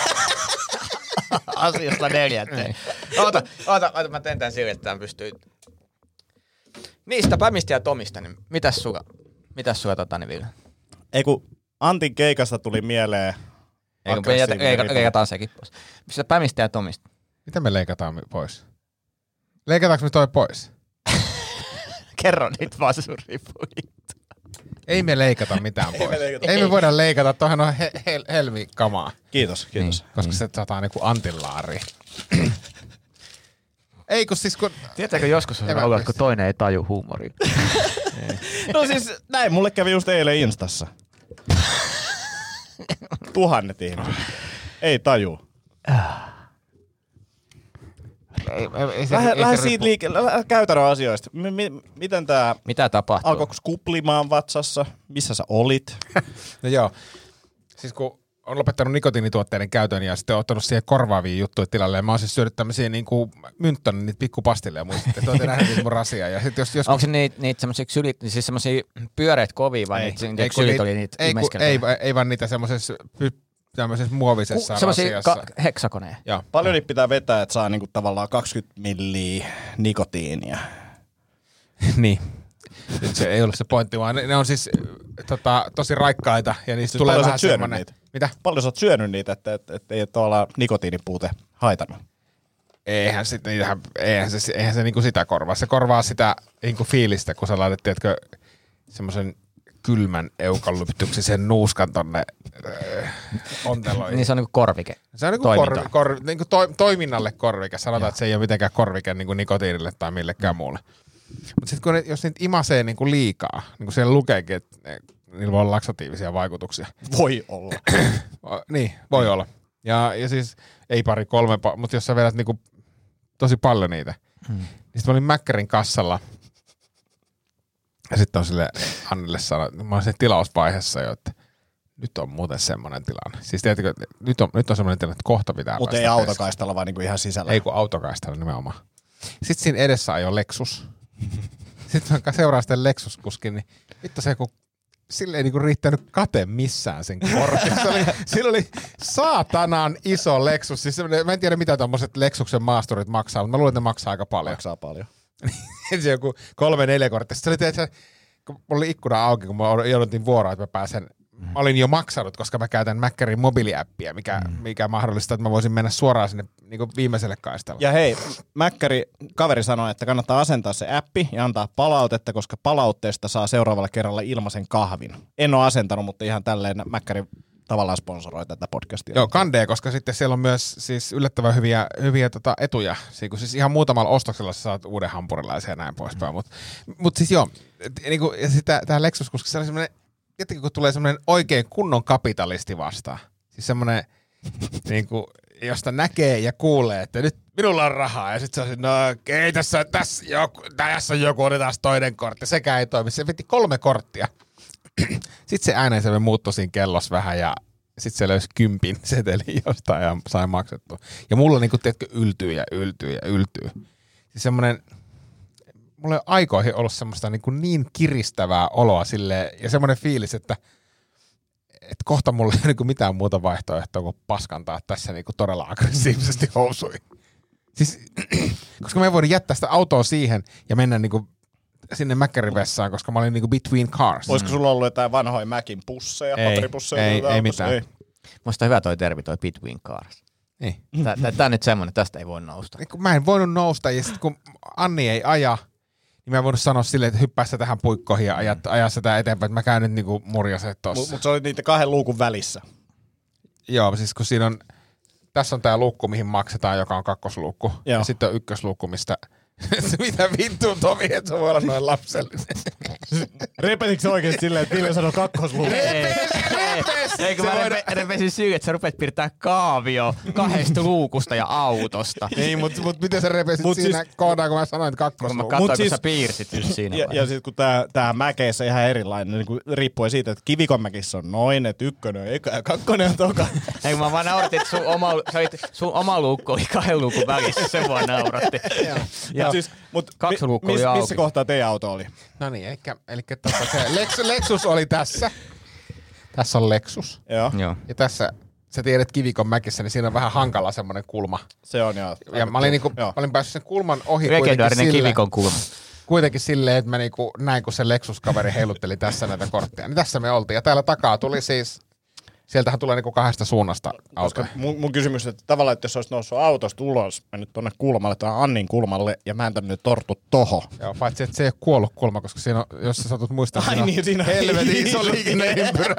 Asiasta neljät. Oota, oota, oota, mä teen tän sille, että tämän pystyy... Niistä Pämistä ja Tomista, niin mitäs sulla, mitäs sulla tota niin Ville? Ei kun Antin keikasta tuli mieleen... Ei kun leikataan sekin pois. Mistä Pämistä ja Tomista? Mitä me leikataan pois? Leikataanko me toi pois? Kerro niitä vaan sun ripulit. Ei me leikata mitään pois. me leikata Ei me voida leikata, toihan on he, he, helmikamaa. Kiitos, kiitos. Niin, koska mm. se sataa niinku antilaari. Ei kun siis kun... Tiedätkö joskus on ollut, kun toinen ei taju huumoria? No siis näin mulle kävi just eilen Instassa. Tuhannet ihmiset. Ei taju. Ei, ei, se, Lähde, ei lähde se siitä ripu- liikkeelle, lähde käytännön asioista. M- m- miten tää... Mitä tapahtuu? Alkoiko kuplimaan vatsassa? Missä sä olit? No joo. Siis kun on lopettanut nikotiinituotteiden käytön ja sitten on ottanut siihen korvaavia juttuja tilalle. Ja mä oon siis syönyt tämmöisiä niinku mynttön, niitä pikkupastilleja muistin. Että ootte nähnyt niitä mun rasia. Ja sit jos, jos... Onko se niitä, niitä semmoisia sylit, siis semmoisia pyöreät kovia vai Ei. niitä, ei, niitä kun sylit niitä- oli niitä ei, kun, ei, ei vaan niitä semmoisessa py- tämmöisessä muovisessa semmoisia rasiassa. ka- heksakoneja. Joo. Paljon niitä pitää vetää, että saa niinku tavallaan kaksikymmentä milliä nikotiinia. Niin. Nyt se ei ole se pointti, vaan ne, ne on siis tota, tosi raikkaita ja niistä Siis tulee paljon sä vähän oot syönyt semmoinen... niitä? Mitä? Paljon sä oot syönyt niitä, että et, et ei ole tavallaan nikotiinipuute haitannut? Eihän, sit, niitähän, eihän se, eihän se niinku sitä korvaa. Se korvaa sitä niinku fiilistä, kun sä laitat, tiedätkö, semmoisen kylmän eukalyptuksisen nuuskan tonne äh, onteloihin. Niin se on niinku korvike. Se on niinku, toiminta. korvi, korvi, niinku to, toiminnalle korvike. Sanotaan, että se ei ole mitenkään korvike niinku nikotiinille tai millekään muulle. Mutta sitten kun ne, jos niitä imasee niinku liikaa, niin kuin siellä lukeekin, että ne, niillä voi olla laksatiivisia vaikutuksia. Voi olla. Niin, voi olla. Ja, ja siis ei pari, kolme, mutta jos sä vedät niinku tosi paljon niitä. Hmm. Niin sitten mä olin Mäkkärin kassalla. Ja sitten on sille Annille sanonut, mä olin siinä tilausvaiheessa jo, että nyt on muuten semmoinen tilanne. Siis tiedätkö, nyt on, nyt on semmoinen tilanne, että kohta pitää Mutta ei autokaistalla, vaan niinku ihan sisällä. Ei kun autokaistalla nimenomaan. Sitten siinä edessä ajoi Lexus. Sitten mä seuraan sitä Lexus-kuskin, niin vittu se kun sille ei niinku riittänyt kate missään sen korkeassa. Se oli, sillä oli saatanan iso Lexus. Siis mä en tiedä mitä tommoset Lexuksen maasturit maksaa, mutta mä luulen, että ne maksaa aika paljon. Maksaa paljon. Ensin joku kolme, neljä korttia. Sitten se oli, tiedätkö, kun mulla oli ikkuna auki, kun mä jouduttiin vuoroa, että mä pääsen. Mä olin jo maksanut, koska mä käytän Mäkkärin mobiiliäppiä, mikä, mikä mahdollistaa, että mä voisin mennä suoraan sinne niin kuin viimeiselle kaistalle. Ja hei, Mäkkäri, kaveri sanoi, että kannattaa asentaa se appi ja antaa palautetta, koska palautteesta saa seuraavalla kerralla ilmaisen kahvin. En ole asentanut, mutta ihan tälleen Mäkkäri tavallaan sponsoroi tätä podcastia. Joo, kandee, koska sitten siellä on myös siis yllättävän hyviä, hyviä tota etuja. Siis ihan muutamalla ostoksella sä saat uuden hampurilaisen ja näin poispäin. Mutta mut siis joo, niin kuin, ja sitten tämä Lexus, koska se oli semmoinen, tietenkin kun tulee semmoinen oikein kunnon kapitalisti vastaan. Siis semmoinen, niin kuin, josta näkee ja kuulee, että nyt minulla on rahaa. Ja sitten se on, no ei tässä, tässä, joku, tässä on joku, otetaan toinen kortti. Sekään ei toimi. Se veti kolme korttia. Sitten se äänensävy muuttui siinä kellossa vähän ja sitten se löysi kympin seteli jostain ja sai maksettua. Ja mulla niinku, teetkö, yltyy ja yltyy ja yltyy. Siis semmoinen, mulla ei ole aikoihin ollut semmoista niin, niin kiristävää oloa silleen, ja semmoinen fiilis, että, että kohta mulla ei ole niin mitään muuta vaihtoehtoa kuin paskantaa tässä niin todella aggressiivisesti housuihin. Siis, koska mä en voinut jättää sitä autoa siihen ja mennä niin sinne Mäkkärivessaan, koska mä olin niin between cars. Olisiko sulla ollut jotain vanhoja Mäkin pusseja, ei, paperipusseja? Ei, ei mitään. Ei. Musta hyvä toi termi, toi between cars. Niin. Tää on nyt semmoinen, tästä ei voi nousta. Niin, kun mä en voinut nousta, ja sitten kun Anni ei aja, niin mä en voinut sanoa silleen, että hyppää sitä tähän puikkoihin ja ajaa, ajaa sitä eteenpäin, että mä käyn nyt niinku murjaset tossa. Mutta mut se oli niitä kahden luukun välissä. Joo, siis kun siinä on, tässä on tää luukku, mihin maksetaan, joka on kakkosluukku. Joo. Ja sitten on ykkösluukku, mistä, mitä vittua Tomi, että se voi olla noin lapsellinen. Repetikö se oikeesti silleen, että Ville sanoi kakkosluukku? Repes! Eikö mä repe, repesin syy, että sä rupeat piirtää kaavio kahdesta luukusta ja autosta. Niin, mutta mut miten sä repesit Mut siinä siis, kohdaan, kun mä sanoin, että kakkosluku? Kun mä katsoin, kun siis, sä piirsit just siinä. Ja, ja sitten kun tää, tää mäkeissä ihan erilainen, niin riippuen siitä, että Kivikonmäkissä on noin, että ykkönen on eka ja kakkonen on toka. Ei, mä vaan naurattiin, että sun oma, olit, sun oma luukku oli kahden luukun välissä, se vaan nauratti. Ja siis, mut Kaksi mi, luukkua mis, oli auki. missä kohtaa teidän auto oli? No niin, eikä, eli tota, se Lex, Lexus oli tässä. Tässä on Lexus. Joo. Joo. Ja tässä, sä tiedät Kivikonmäkissä, niin siinä on vähän hankala semmoinen kulma. Se on joo. Ja mä olin, niinku, mä olin päässyt sen kulman ohi Legendaarinen Kivikon kulma. Kuitenkin silleen, että mä niinku näin, kun se Lexus-kaveri heilutteli tässä näitä kortteja. Niin tässä me oltiin. Ja täällä takaa tuli siis, sieltähän tulee niinku kahdesta suunnasta autoja. Mun, mun kysymys, että tavallaan, että jos olisi noussut autosta ulos, mennyt tonne kulmalle tai Annin kulmalle ja mä en tänne tortut toho. Joo, paitsi että se ei ole kuollut kulma, koska siinä on, jos sä satut muistamaan, Ai siinä niin, siinä on helvetin iso liikenneympyrä.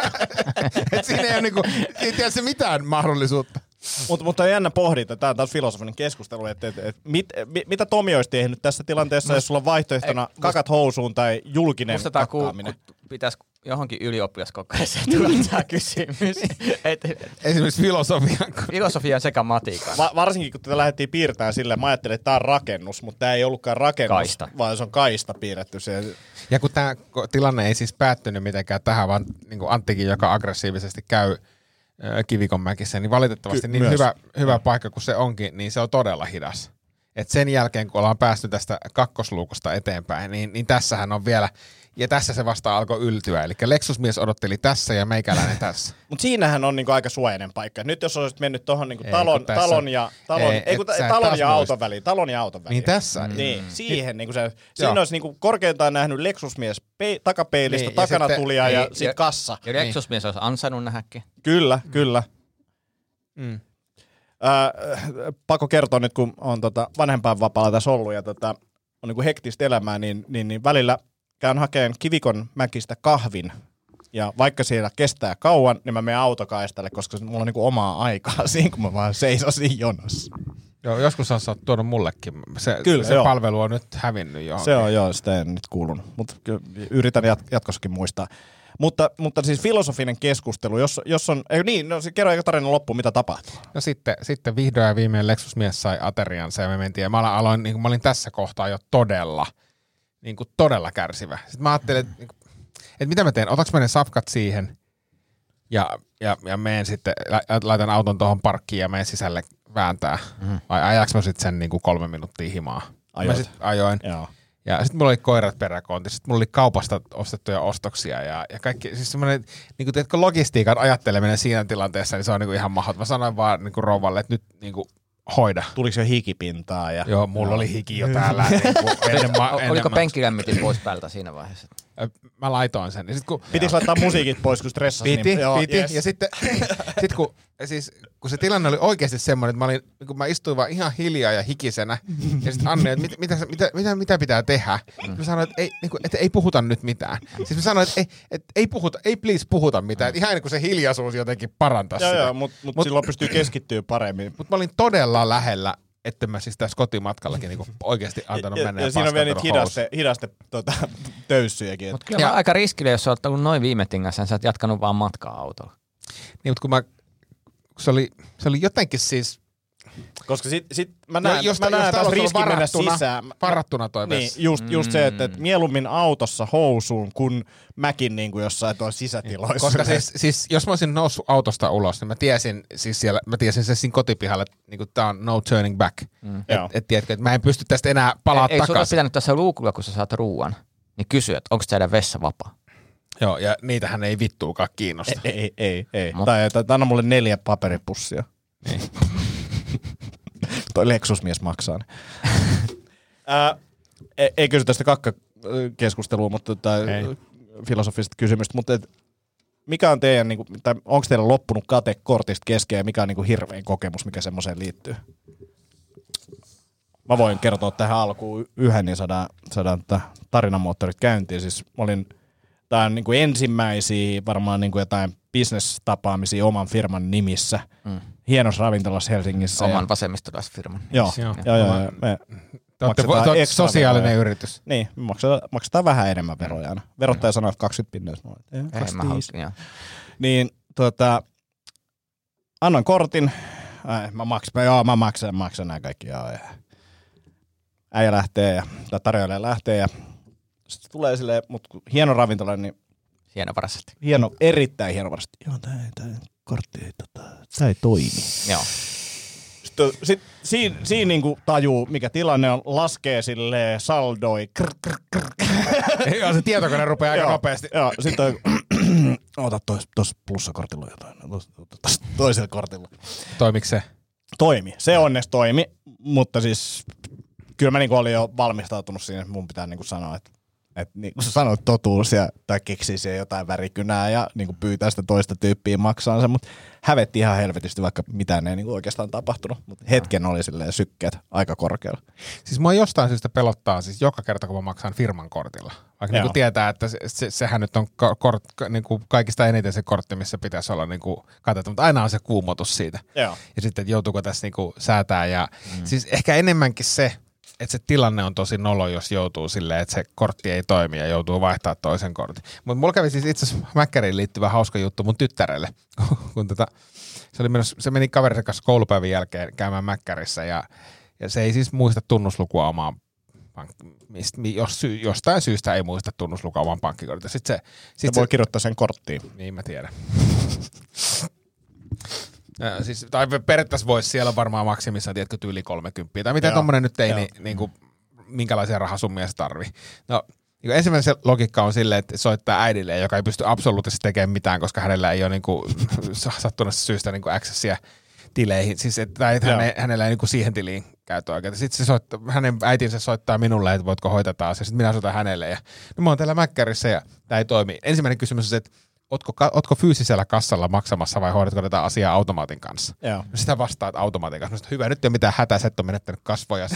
Et siinä ei ole niinku, ei tiedä se mitään mahdollisuutta. Mut, mutta on jännä pohdinta, tämä on taas filosofinen keskustelu, että et, et, mit, mit, mitä Tomi olisi tehnyt tässä tilanteessa, no, jos sulla on vaihtoehtona ei, kakat housuun tai julkinen musta tää kakkaaminen? Ku, pitäisi johonkin ylioppilaskokeeseen tulla tämä kysymys. Et, Esimerkiksi filosofian. Filosofia sekä matikan. Va- varsinkin kun tätä lähdettiin piirtämään silleen, mä ajattelin, että tämä on rakennus, mutta tämä ei ollutkaan rakennus, Kaista. vaan se on kaista piirretty siihen. Ja kun tämä tilanne ei siis päättynyt mitenkään tähän, vaan niin kuin Anttikin, joka aggressiivisesti käy Kivikonmäkissä, niin valitettavasti Ky- niin myös. hyvä, hyvä paikka kuin se onkin, niin se on todella hidas. Et sen jälkeen, kun ollaan päästy tästä kakkosluukusta eteenpäin, niin, niin tässähän on vielä, ja tässä se vasta alkoi yltyä. Eli Lexus-mies odotteli tässä ja meikäläinen tässä. Mutta siinähän on niinku aika suojainen paikka. Nyt jos olisit mennyt tuohon niinku Ei, talon, kun tässä- talon ja, talon, ei, ei, kun, et sä talon taas ja muista. auton väliin, talon ja auton väliin. Niin tässä. Mm. Niin, siihen niinku se, Joo. siinä olisi niinku korkeintaan nähnyt Lexus-mies pe- takapeilistä, Niin, ja takana sitten- tulija ja niin, sitten ja- kassa. Ja Lexus-mies olisi ansainnut nähdäkin. Kyllä, kyllä. Mm. Äh, pakko kertoa nyt, kun on tota vanhempainvapaalla tässä ollut ja tota, on niinku hektistä elämää, niin, niin, niin välillä käyn hakemaan Kivikonmäkistä kahvin. Ja vaikka siellä kestää kauan, niin mä menen autokaistalle, koska mulla on niinku omaa aikaa siinä, kun mä vaan seisosin jonossa. Joo, joskus sä oot tuonut mullekin. Se, Kyllä, se joo. palvelu on nyt hävinnyt johonkin. Se on joo, sitä en nyt kuulunut, mutta yritän jat- jatkossakin muistaa. Mutta, mutta siis filosofinen keskustelu, jos, jos on, ei niin, no kerro eikä tarina loppu, mitä tapahtuu. No sitten, sitten vihdoin ja viimein Lexus-mies sai ateriansa ja me mentiin. Ja mä aloin, niin kuin mä olin tässä kohtaa jo todella, niin kuin todella kärsivä. Sitten mä ajattelin, että, niin kuin, että mitä mä teen, otaks mä ne safkat siihen ja, ja, ja menen sitten, laitan auton tuohon parkkiin ja menen sisälle vääntää. Mm-hmm. Vai ajaks mä sitten sen niin kuin kolme minuuttia himaa? Ajoit. Mä sit ajoin. Joo. Ja sitten mulla oli koirat peräkoonti, sitten mulla oli kaupasta ostettuja ostoksia ja, ja kaikki, siis semmoinen, niin kuin teetkö, logistiikan ajatteleminen siinä tilanteessa, niin se on niin kuin ihan mahdotonta. Mä sanoin vaan niin kuin rouvalle, että nyt niin kuin hoida. Tuliko jo hikipintaa? Ja... Joo, mulla oli hiki jo täällä. niin kuin ennen ma, ennen Oliko mä, penkkilämmitin pois päältä siinä vaiheessa? Mä laitoin sen. Ja sit, kun, Pitikö laittaa musiikit pois, kun stressasi? Piti, niin, joo, piti. yes. Ja sitten sit kun, siis, kun se tilanne oli oikeasti semmoinen, että mä, olin, kun mä istuin vaan ihan hiljaa ja hikisenä, ja sitten Anne, että mit, mitä, mitä, mitä, mitä pitää tehdä? Mä sanoin, että ei, niin kuin, että ei puhuta nyt mitään. Siis mä sanoin, että ei, että ei, puhuta, ei please puhuta mitään. Että ihan niin kuin se hiljaisuus jotenkin parantaa Joo, sitä. joo, mutta mut Mut- silloin pystyy keskittyä paremmin. Mutta mä olin todella lähellä, että mä siis tässä kotimatkallakin niin oikeasti antanut Ja, mennä ja, ja, ja siinä on vielä niitä paskantanut housuun. hidaste, hidaste tota, töyssyjäkin. Mutta kyllä Ja- mä aika riskille, jos sä oot ollut noin viime tingassa, niin sä oot jatkanut vaan matkaa autolla. Niin, mutta kun mä, kun se oli, se oli jotenkin siis, Koska sit, sit mä näen, jos- mä jos näen täällä taas olisi riskin ollut mennä varattuna- sisään. Mä- varattuna toi Niin, vessa. just, just se, että, että mieluummin autossa housuun kuin mäkin niin kuin jossain tuolla sisätiloissa. Koska siis, siis, jos mä olisin noussut autosta ulos, niin mä tiesin, siis siellä, mä tiesin se siinä kotipihalla, että niin tää on no turning back. Mm. Et, Joo. et, tiedätkö, että mä en pysty tästä enää palaa Ei, ei sulla takaisin. pitänyt tässä luukulla, kun sä saat ruuan, niin kysyä, että onko teidän vessa vapaa? Joo, ja niitähän ei vittuukaan kiinnosta. Ei, ei, ei. ei. Mut- Tai, tai anna mulle neljä paperipussia. Niin. Toi Lexus-mies maksaa ne. Ää, ei, ei kysy tästä kakkakeskustelua, mutta tai filosofista kysymystä, mutta et, mikä on teidän, niin kuin, tai onko teillä loppunut kate kortista kesken ja mikä on niin kuin hirvein kokemus, mikä semmoiseen liittyy? Mä voin kertoa tähän alkuun yhden, niin saadaan, saadaan tätä tarinamoottorit käyntiin. Siis mä olin, tää on niin kuin ensimmäisiä varmaan niin kuin jotain business-tapaamisia oman firman nimissä. Mm. Hienossa ravintolassa Helsingissä. Oman ja, vasemmistolaisfirman. joo, Joo. joo, joo, joo. Me Te olette maksetaan te olette ekstra sosiaalinen veroja. yritys. Niin, me maksetaan, maksetaan vähän enemmän veroja aina. Verottaja sanoo, että kaksikymmentä pinnaa. Ei, mä halusin, joo. Niin tuota, annoin kortin. Äh, mä maksan, joo, mä maksan, maksan nämä kaikki. Joo, ja äijä lähtee ja tai tarjoilija lähtee ja sitten tulee silleen, mutta hieno ravintola, niin Hienovarasti. hieno, erittäin hienovarasti. Joo, tää, tää kortti ei, tota, tää ei toimi. Joo. Sitten sit, siinä, siinä niinku tajuu, mikä tilanne on, laskee silleen saldoi. Krr, krr, krr. Joo, se tietokone rupeaa aika Joo, nopeasti. Joo, sitten ota tuossa plussakortilla jotain, tuossa toisella kortilla. Toimiks se? Toimi, se onneksi toimi, mutta siis kyllä mä niinku olin jo valmistautunut siihen, että mun pitää niinku sanoa, että että niin kuin sä sanoit totuus ja, tai keksii siihen jotain värikynää ja niin kuin pyytää sitä toista tyyppiä maksaa se, mutta hävetti ihan helvetisti, vaikka mitään ei niin kuin oikeastaan tapahtunut. Mutta hetken oli silleen sykkeet aika korkealla. Siis mua jostain syystä pelottaa siis joka kerta, kun mä maksan firman kortilla. Vaikka niin kuin tietää, että se, se, sehän nyt on kort, niin kuin kaikista eniten se kortti, missä pitäisi olla niin kuin katsottu, mutta aina on se kuumotus siitä. Joo. Ja sitten, että joutuuko tässä niin kuin säätää. Ja mm. siis ehkä enemmänkin se, että se tilanne on tosi nolo, jos joutuu silleen, että se kortti ei toimi ja joutuu vaihtaa toisen kortin. Mutta mulla kävi siis itse asiassa Mäkkäriin liittyvä hauska juttu mun tyttärelle. kun tota, se, oli menossa, se meni kaverin kanssa koulupäivän jälkeen käymään Mäkkärissä ja, ja se ei siis muista tunnuslukua omaan pankki, jos sy, jostain syystä ei muista tunnuslukua omaan pankkikorttiin. Sitten se, sit se voi se, kirjoittaa sen korttiin. Niin mä tiedän. Ja siis, tai periaatteessa voisi siellä varmaan maksimissaan, tiedätkö, yli kolmekymmentä. Tai miten tommonen nyt ei, niin, niin kuin, minkälaisia rahasummia se tarvii. No, niin ensimmäinen se logiikka on silleen, että soittaa äidille, joka ei pysty absoluuttisesti tekemään mitään, koska hänellä ei ole niin kuin, sattuneesta syystä niin kuin accessia tileihin. Siis, että, tai että häne, hänellä ei niin kuin siihen tiliin käyttöoikeutta. Sitten se soittaa, hänen äitinsä soittaa minulle, että voitko hoitaa taas. Ja sitten minä soitan hänelle. Ja no, mä oon täällä Mäkkärissä ja tämä ei toimi. Ensimmäinen kysymys on se, että Ootko, ootko fyysisellä kassalla maksamassa vai hoidatko tätä asiaa automaatin kanssa? Joo. Sitä vastaat automaatin kanssa. Sitten, hyvä, nyt ei ole mitään hätää, sä et ole menettänyt kasvoja.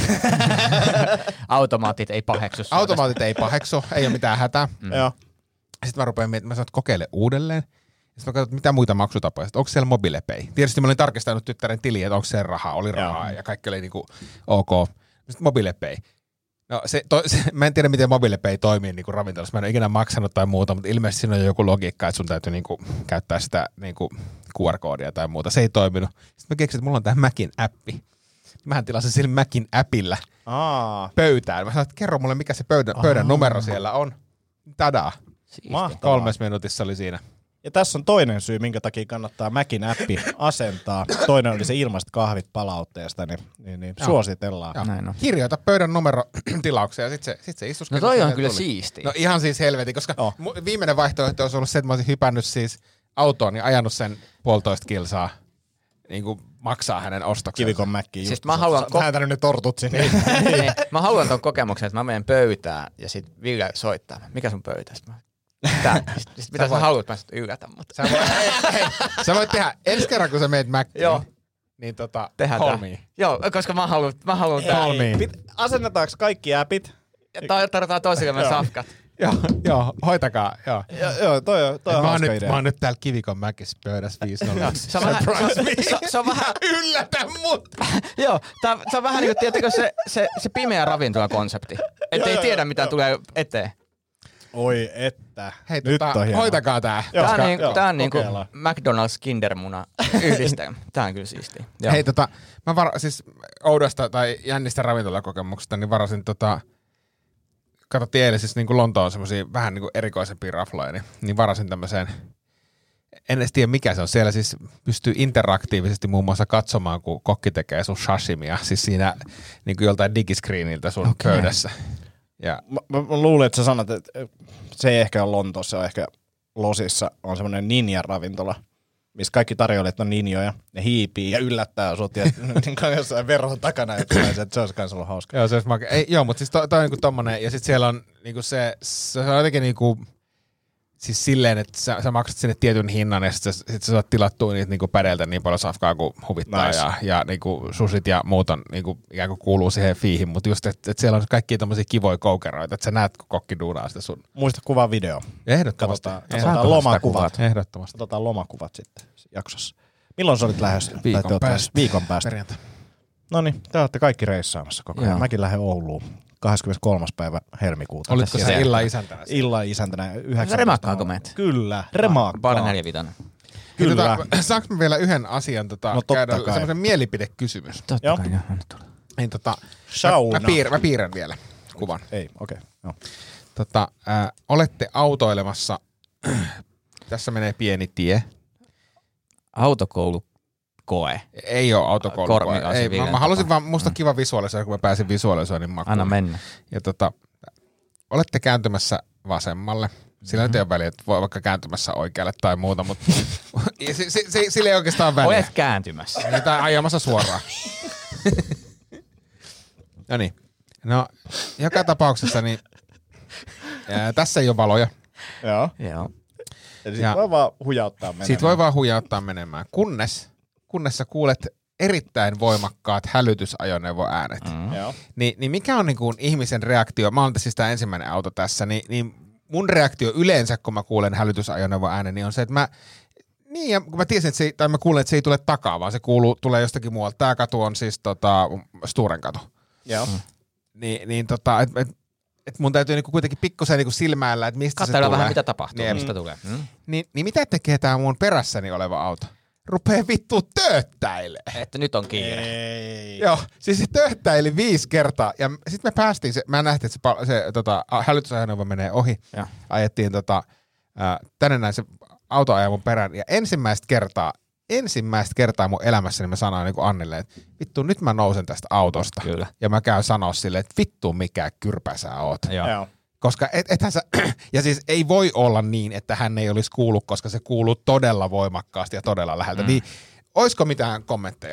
Automaatit ei paheksu. Automaatit ei paheksu, ei ole mitään hätää. Mm. Joo. Sitten mä rupean miettimään, mä sanon, että kokeile uudelleen. Sitten mä katson, mitä muita maksutapoja. Sitten, onko siellä MobilePay? Tietysti mä olin tarkistanut tyttären tiliä, että onko siellä rahaa. Oli rahaa Joo. ja kaikki oli niinku ok. Sitten MobilePay. No se, to, se, mä en tiedä, miten MobilePay toimii niin kuin ravintolassa. Mä en ole ikinä maksanut tai muuta, mutta ilmeisesti siinä on joku logiikka, että sun täytyy niin kuin käyttää sitä niin kuin Q R-koodia tai muuta. Se ei toiminut. Sitten mä keksin, että mulla on tää Macin appi. Mähän tilasin sillä Macin appillä Aa. pöytään. Mä sanoin, että kerro mulle, mikä se pöydän, pöydän numero siellä on. Tadaa. Mahtavaa. Kolmes minuutissa oli siinä. Ja tässä on toinen syy, minkä takia kannattaa Macin appi asentaa. Toinen oli se ilmaiset kahvit palautteesta, niin, niin, niin suositellaan. Näin on. Kirjoita pöydän numero tilaukseen ja sitten se, sit se istuskeli. No toi on kyllä tuli. Siistiä. No ihan siis helvetin, koska oh. viimeinen vaihtoehto olisi ollut se, että mä olisin hypännyt siis autoon ja ajanut sen puolitoista kilsaa niin kuin maksaa hänen ostoksensa. Kivikon mäkkiin. Siis mä haluan... Ko- Hääntänyt ne tortut sinne. niin, mä haluan ton kokemuksen, että mä menen pöytään ja sit Ville soittaa. Mikä sun pöytä? Tää. Sitten mitä sä, sä haluat, mä sit yllätä. Mutta. Sä, voit, hei, hei, sä voit tehdä ensi kerran, kun sä meet Mäkkiin. Joo. Niin tota, Holmiin. Joo, koska mä haluan, mä haluan tää. Pit, asennetaanko kaikki appit? Ja tarvitaan toisillemme safkat. Joo, joo, hoitakaa, joo. Joo, joo toi on, toi on mä, hauska nyt, idea. mä oon nyt täällä Kivikon Mäkissä pöydässä viisi nolla. Se on vähän... Se, se on vähän... Yllätä mut! Joo, tää, se on vähän niin kuin, tiedättekö, se, se, se pimeä ravintolakonsepti. Että ei tiedä, mitä tulee eteen. Oi että. Hei, nyt tota, on hienoa. hoitakaa tää. Joo, tää on, niin, joo, tää on niinku kokeillaan. McDonald's kindermuna yhdistelmä. Tää on kyllä siistiä. Joo. Hei tota, mä var, siis oudosta tai jännistä ravintolakokemuksesta, niin varasin tota, katsottiin eilen siis niinku Lontoon semmosia vähän niinku erikoisempia rafloja, niin, niin varasin tämmöiseen, en edes tiedä mikä se on, siellä siis pystyy interaktiivisesti muun muassa katsomaan, kun kokki tekee sun sashimia, siis siinä niinku joltain digiscreeniltä sun okay. pöydässä. Ja Mä, mä luulen, että sä sanot, että se ei ehkä ole Lontoossa, se on ehkä Losissa, on semmoinen ninja-ravintola, missä kaikki tarjoilijat on ninjoja, ne hiipii ja yllättää sut ja niin jossain verhon takana, että se olisi kans ollut hauska. Joo, se olisi make- ei, joo, mutta siis toi, toi on niinku tommonen, ja sit siellä on niinku se, se on jotenkin niinku, siis silleen, että sä, sä maksat sinne tietyn hinnan ja sit sä, sit sä saat tilattua niitä niinku pädeltä niin paljon safkaa kuin huvittaa nice. ja, ja niinku susit ja muut on niinku ikään kuin kuuluu siihen fiihin, mutta just, että et siellä on kaikkia tommosia kivoja koukeroita, että sä näet, kun kokki duunaa sitä sun. Muista kuvaa video. Ehdottomasti. Katsotaan, katsotaan lomakuvat. Ehdottomasti. Katsotaan lomakuvat sitten jaksossa. Milloin sä olit lähdössä? Viikon päästä. Viikon päästä. Perjantai. Noniin, te olette kaikki reissaamassa koko ajan. Mäkin lähden Ouluun. kahdeskymmeneskolmas päivä helmikuuta. Olitko se illan isäntänä? Illan isäntänä. yhdeksäntoista Remakkaanko meet? Kyllä, remakkaan. Baara neljä vitonen. Kyllä. Tota, saanko mä vielä yhden asian tota, No totta käydä kai. semmoisen mielipidekysymys? Totta Joo. kai, joo, nyt tulee. Niin, tota, Sauna. mä, mä, piir, mä piirrän vielä kuvan. Ei, okei. Okay. No. Tota, äh, olette autoilemassa, tässä menee pieni tie. Autokoulukoe. Ei ole autokoulu. Kormi Ei, kanssa mä, Viljan mä halusin tapa. vaan, musta kiva visualisoida, kun mä pääsin visualisoinnin makuun. Anna mennä. Ja tota, olette kääntymässä vasemmalle. Sillä mm-hmm. nyt ei ole väliä, että voi vaikka kääntymässä oikealle tai muuta, mutta si, si, si, sillä ei oikeastaan väliä. Olet kääntymässä. Tai ajamassa suoraan. No niin. No, joka tapauksessa niin ää, tässä ei ole valoja. Joo. Joo. Eli sit Ja- voi vaan hujauttaa menemään. Siitä voi vaan huijauttaa menemään, kunnes, kunnes sä kuulet erittäin voimakkaat hälytysajoneuvoäänet. Mm. Joo. Ni, niin mikä on niin kuin ihmisen reaktio? Mä olen siis tämä ensimmäinen auto tässä, niin, niin mun reaktio yleensä, kun mä kuulen hälytysajoneuvoäänen, niin on se, että mä niin, ja kun mä tiesin, että se, tai mä kuulen, että se ei tule takaa, vaan se kuuluu, tulee jostakin muualta. Tää katu on siis tota, Sturen katu. Joo. Mm. Ni, niin tota, et, et, et mun täytyy niinku kuitenkin pikkusen niinku silmäillä, että mistä se Katsella tulee. vähän, mitä tapahtuu, Niin, mistä tulee. Mm. Niin, niin mitä tekee tää mun perässäni oleva auto? Rupee vittu tööttäilee. Että nyt on kiire. Ei. Joo, siis se tööttäili viisi kertaa. Ja sitten me päästiin, se, mä nähtiin, että se, pal- se tota, hälytysajoneuvo menee ohi. Ja. Ajettiin tota, ää, tänne näin se auto ajaa mun perään. Ja ensimmäistä kertaa, ensimmäistä kertaa mun elämässäni mä sanoin niin kuin Annille, että vittu nyt mä nousen tästä autosta. Kyllä. Ja mä käyn sanoa silleen, että vittu mikä kyrpä sä oot. Joo. Joo. Koska et, ethän sä, ja siis ei voi olla niin, että hän ei olisi kuullut, koska se kuuluu todella voimakkaasti ja todella läheltä. Mm. Niin, oisko mitään kommentteja?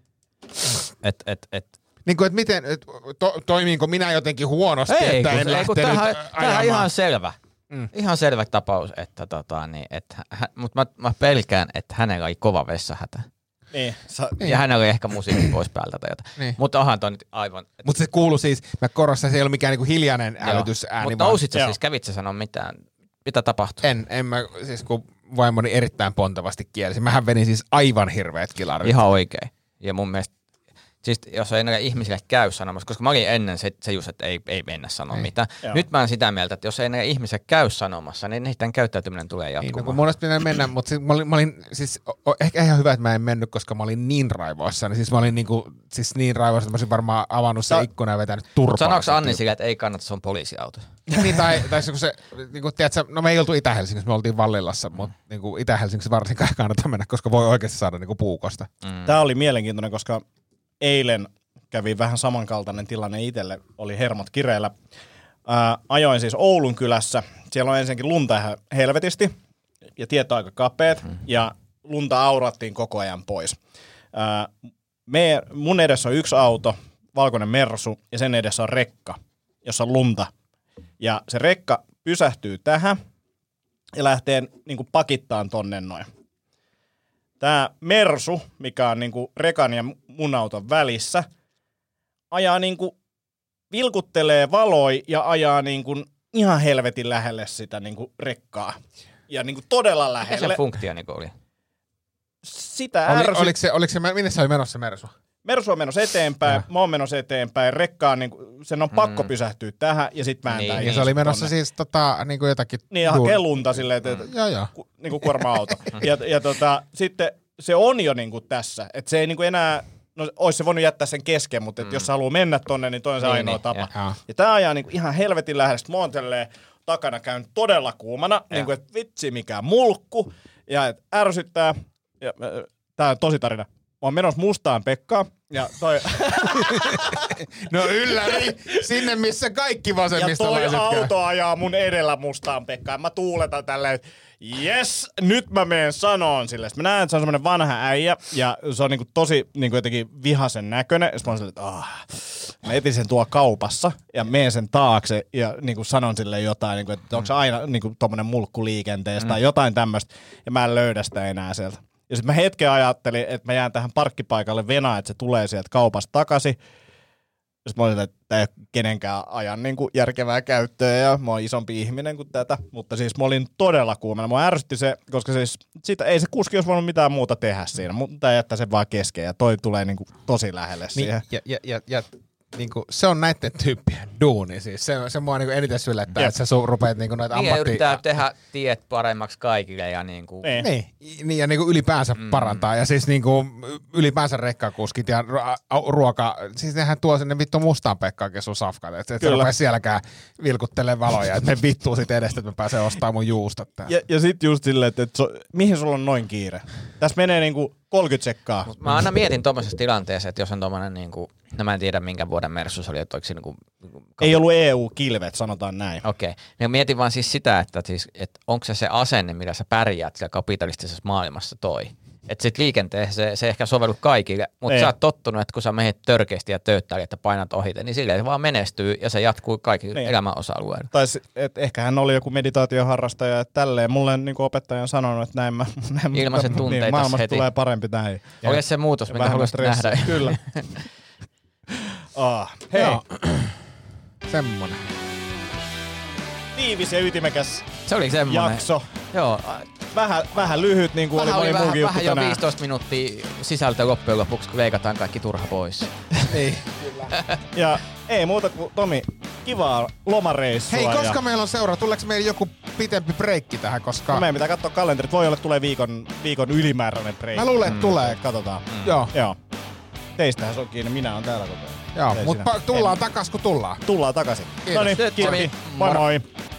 Et, et, et. Niin kuin, että miten, et, to, toimiinko minä jotenkin huonosti, Ei, että kun, en ei, kun lähtenyt tämähän, ajamaan. tämähän ihan selvä. Mm. Ihan selvä tapaus, että tota, niin, että, mutta mä, mä pelkään, että hänellä oli kova vessahätä. Niin. Sa- Niin. Ja hänellä oli ehkä musiikki pois päältä tai jotain. Niin. Mutta onhan toi nyt aivan... Mutta se kuuluu siis, mä korostan, se ei ollut mikään niinku hiljainen älytysääni. Mutta vaan- nousit sä Joo. siis, kävit sä sanoa mitään? Mitä tapahtui? En, en mä, siis kun vaimoni erittäin pontevasti kielsi. Mähän venin siis aivan hirveät kilarit. Ihan oikein. Ja mun mielestä, siis jos ei näille ihmisille käy sanomassa, koska mä olin ennen se, se just, että ei, ei mennä sanoa Ei. mitään. Joo. Nyt mä oon sitä mieltä, että jos ei näille ihmisille käy sanomassa, niin niiden käyttäytyminen tulee Niin, no, jatkumaan. kun mun olisi pitänyt mennä, mutta siis mä olin, mä olin siis, o, ehkä ihan hyvä, että mä en mennyt, koska mä olin niin raivoissa. Siis mä olin niinku, siis niin raivoissa, että mä olisin varmaan avannut sen Sa- ikkunan ja vetänyt turpaa. Sanoiko Anni sitten. sille, että ei kannata, se on poliisiauto? Niin, tai, tai se, kun se, niin kuin, tiedätkö, no me ei oltu Itä-Helsingissä, me oltiin Vallilassa, mutta niin kuin Itä-Helsingissä varsinkaan ei kannata mennä, koska voi oikeasti saada niin kuin puukosta. Mm. Tämä oli mielenkiintoinen, koska eilen kävi vähän samankaltainen tilanne itselle, oli hermot kireellä. Ää, ajoin siis Oulun kylässä, siellä on ensinnäkin lunta ihan helvetisti ja tiet on aika kapeat mm. ja lunta aurattiin koko ajan pois. Ää, me, mun edessä on yksi auto, valkoinen Mersu ja sen edessä on rekka, jossa on lunta. Ja se rekka pysähtyy tähän ja lähtee niin kuin pakittaan tonne noin. Tämä Mersu, mikä on niin kuin rekan ja mun auton välissä, ajaa niin kuin, vilkuttelee valoi ja ajaa niin kuin ihan helvetin lähelle sitä niin kuin rekkaa. Ja niin kuin todella Mikä lähelle. se funktio niin oli? Sitä Oli, ärsyt... oliko, se, oliko se, minne se oli menossa se Mersu? Mersu on menossa eteenpäin, Ja. mä oon menossa eteenpäin, rekkaan, niin kuin, sen on pakko Mm. pysähtyä tähän ja sit vääntää Niin, Ja itse se oli menossa tonne. siis tota, niin kuin jotakin... Niin, ja hakee lunta silleen, että Mm. Joo, joo. ku, niin kuin kuorma-auto. ja, ja tota, sitten se on jo niin kuin tässä, että se ei niin kuin enää, no olisi se voinut jättää sen kesken, mutta mm. jos se haluaa mennä tonne, niin toi on se Niin, ainoa niin, tapa. ja. Ja, ja tää ajaa niin kuin ihan helvetin lähellä, sit mä oon tälleen takana käynyt todella kuumana, niin kuin, että vitsi mikä mulkku, ja et ärsyttää, ja äh, tää on tosi tarina. Mä oon menossa mustaan Pekkaan, ja toi... No ylläri, sinne missä kaikki Ja toi vasemmistolaiset käy. auto ajaa mun edellä mustaan Pekkaan. Mä tuuletan tälleen, että jes, nyt mä menen sanoon sille. Sitten mä näen, että se on semmonen vanha äijä ja se on niinku tosi niinku jotenkin vihasen näköinen. Sitten mä oon silleen, että ah. Mä etin sen tuo kaupassa ja menen sen taakse ja niinku sanon sille jotain, niinku, että onko se aina niinku tommonen mulkku liikenteestä mm. tai jotain tämmöistä. Ja mä en löydä sitä enää sieltä. Ja sitten mä hetken ajattelin, että mä jään tähän parkkipaikalle venaan, että se tulee sieltä kaupasta takaisin. Sitten mä olin, että tämä ei ole kenenkään ajan niin kuin järkevää käyttöä ja mä oon isompi ihminen kuin tätä. Mutta siis mä olin todella kuumana. Mä ärsytti se, koska siis sitä, ei se kuski olisi voinut mitään muuta tehdä siinä. Mutta jättää sen vaan kesken ja toi tulee niin kuin tosi lähelle Niin, siihen. ja, ja, ja, ja niinku, se on näiden tyyppien duuni. Siis se, se mua niinku eniten sylettää, Jep. että sä su, rupeat niinku noita Niin ammatti... yrittää tehdä tiet paremmaksi kaikille ja niinku... Niin. Niin, niin ja niinku ylipäänsä mm. parantaa. Ja siis niinku ylipäänsä rekkakuskit ja ru- ruoka, siis nehän tuo sinne vittu mustaan Pekkaakin sun safkat. Että et sä rupes sielläkään vilkuttelemaan valoja, että me vittuu sit edestä, että mä pääsen ostamaan mun juustot täällä. Ja, ja sit just silleen, että, että so, mihin sulla on noin kiire? Tässä menee niinku kolmekymmentä sekkaa. Mut mä aina mietin tommosessa tilanteessa, että jos on tommonen niinku, no mä en tiedä minkä vuoden Mersus oli, että oliko se niinku... Ei ollut E U-kilvet, sanotaan näin. Okei. Okay. Niin mietin vaan siis sitä, että, siis, että onko se se asenne, millä sä pärjäät siellä kapitalistisessa maailmassa toi. Että sit liikenteessä se, se ehkä sovellu kaikille, mutta sä oot tottunut, että kun sä menet törkeästi ja tööttää, että painat ohite, niin silleen se vaan menestyy ja se jatkuu kaikille niin. Elämän osa-alueilla. Tai et ehkä hän oli joku meditaatioharrastaja ja tälleen. Mulle niin opettaja on sanonut, että näin mä... Näin, ilmaiset niin, tunteita maailmasta heti. tulee parempi näin. Olisi se muutos, mitä haluaisit nähdä. Kyllä. ah, hei. Joo. Semmonen. Tiivis ja ytimekäs Se oli semmonen. jakso. Joo. Vähän, vähän lyhyt, niin kuin Vähän oli oli moni vähän, muukin vähän juttu jo tänään. viisitoista minuuttia sisältöä loppujen lopuksi, kun leikataan kaikki turha pois. Niin. Ja ei muuta kuin Tomi, kivaa lomareissua. Hei, koska ja... meillä on seura, tuleeko meillä joku pitempi breikki tähän, koska... No meidän pitää katsoa kalenterit. Voi olla, että tulee viikon, viikon ylimääräinen break. Mä luulen, että Mm. tulee. Katsotaan. Mm. Joo. Joo. Teistähän se on kiinni, minä olen täällä koko ajan. Joo, Ei mutta sinä. tullaan En. takas kun tullaan. Tullaan takaisin. Kiitos. Noniin, Kiitos. kiitos. Moi moi.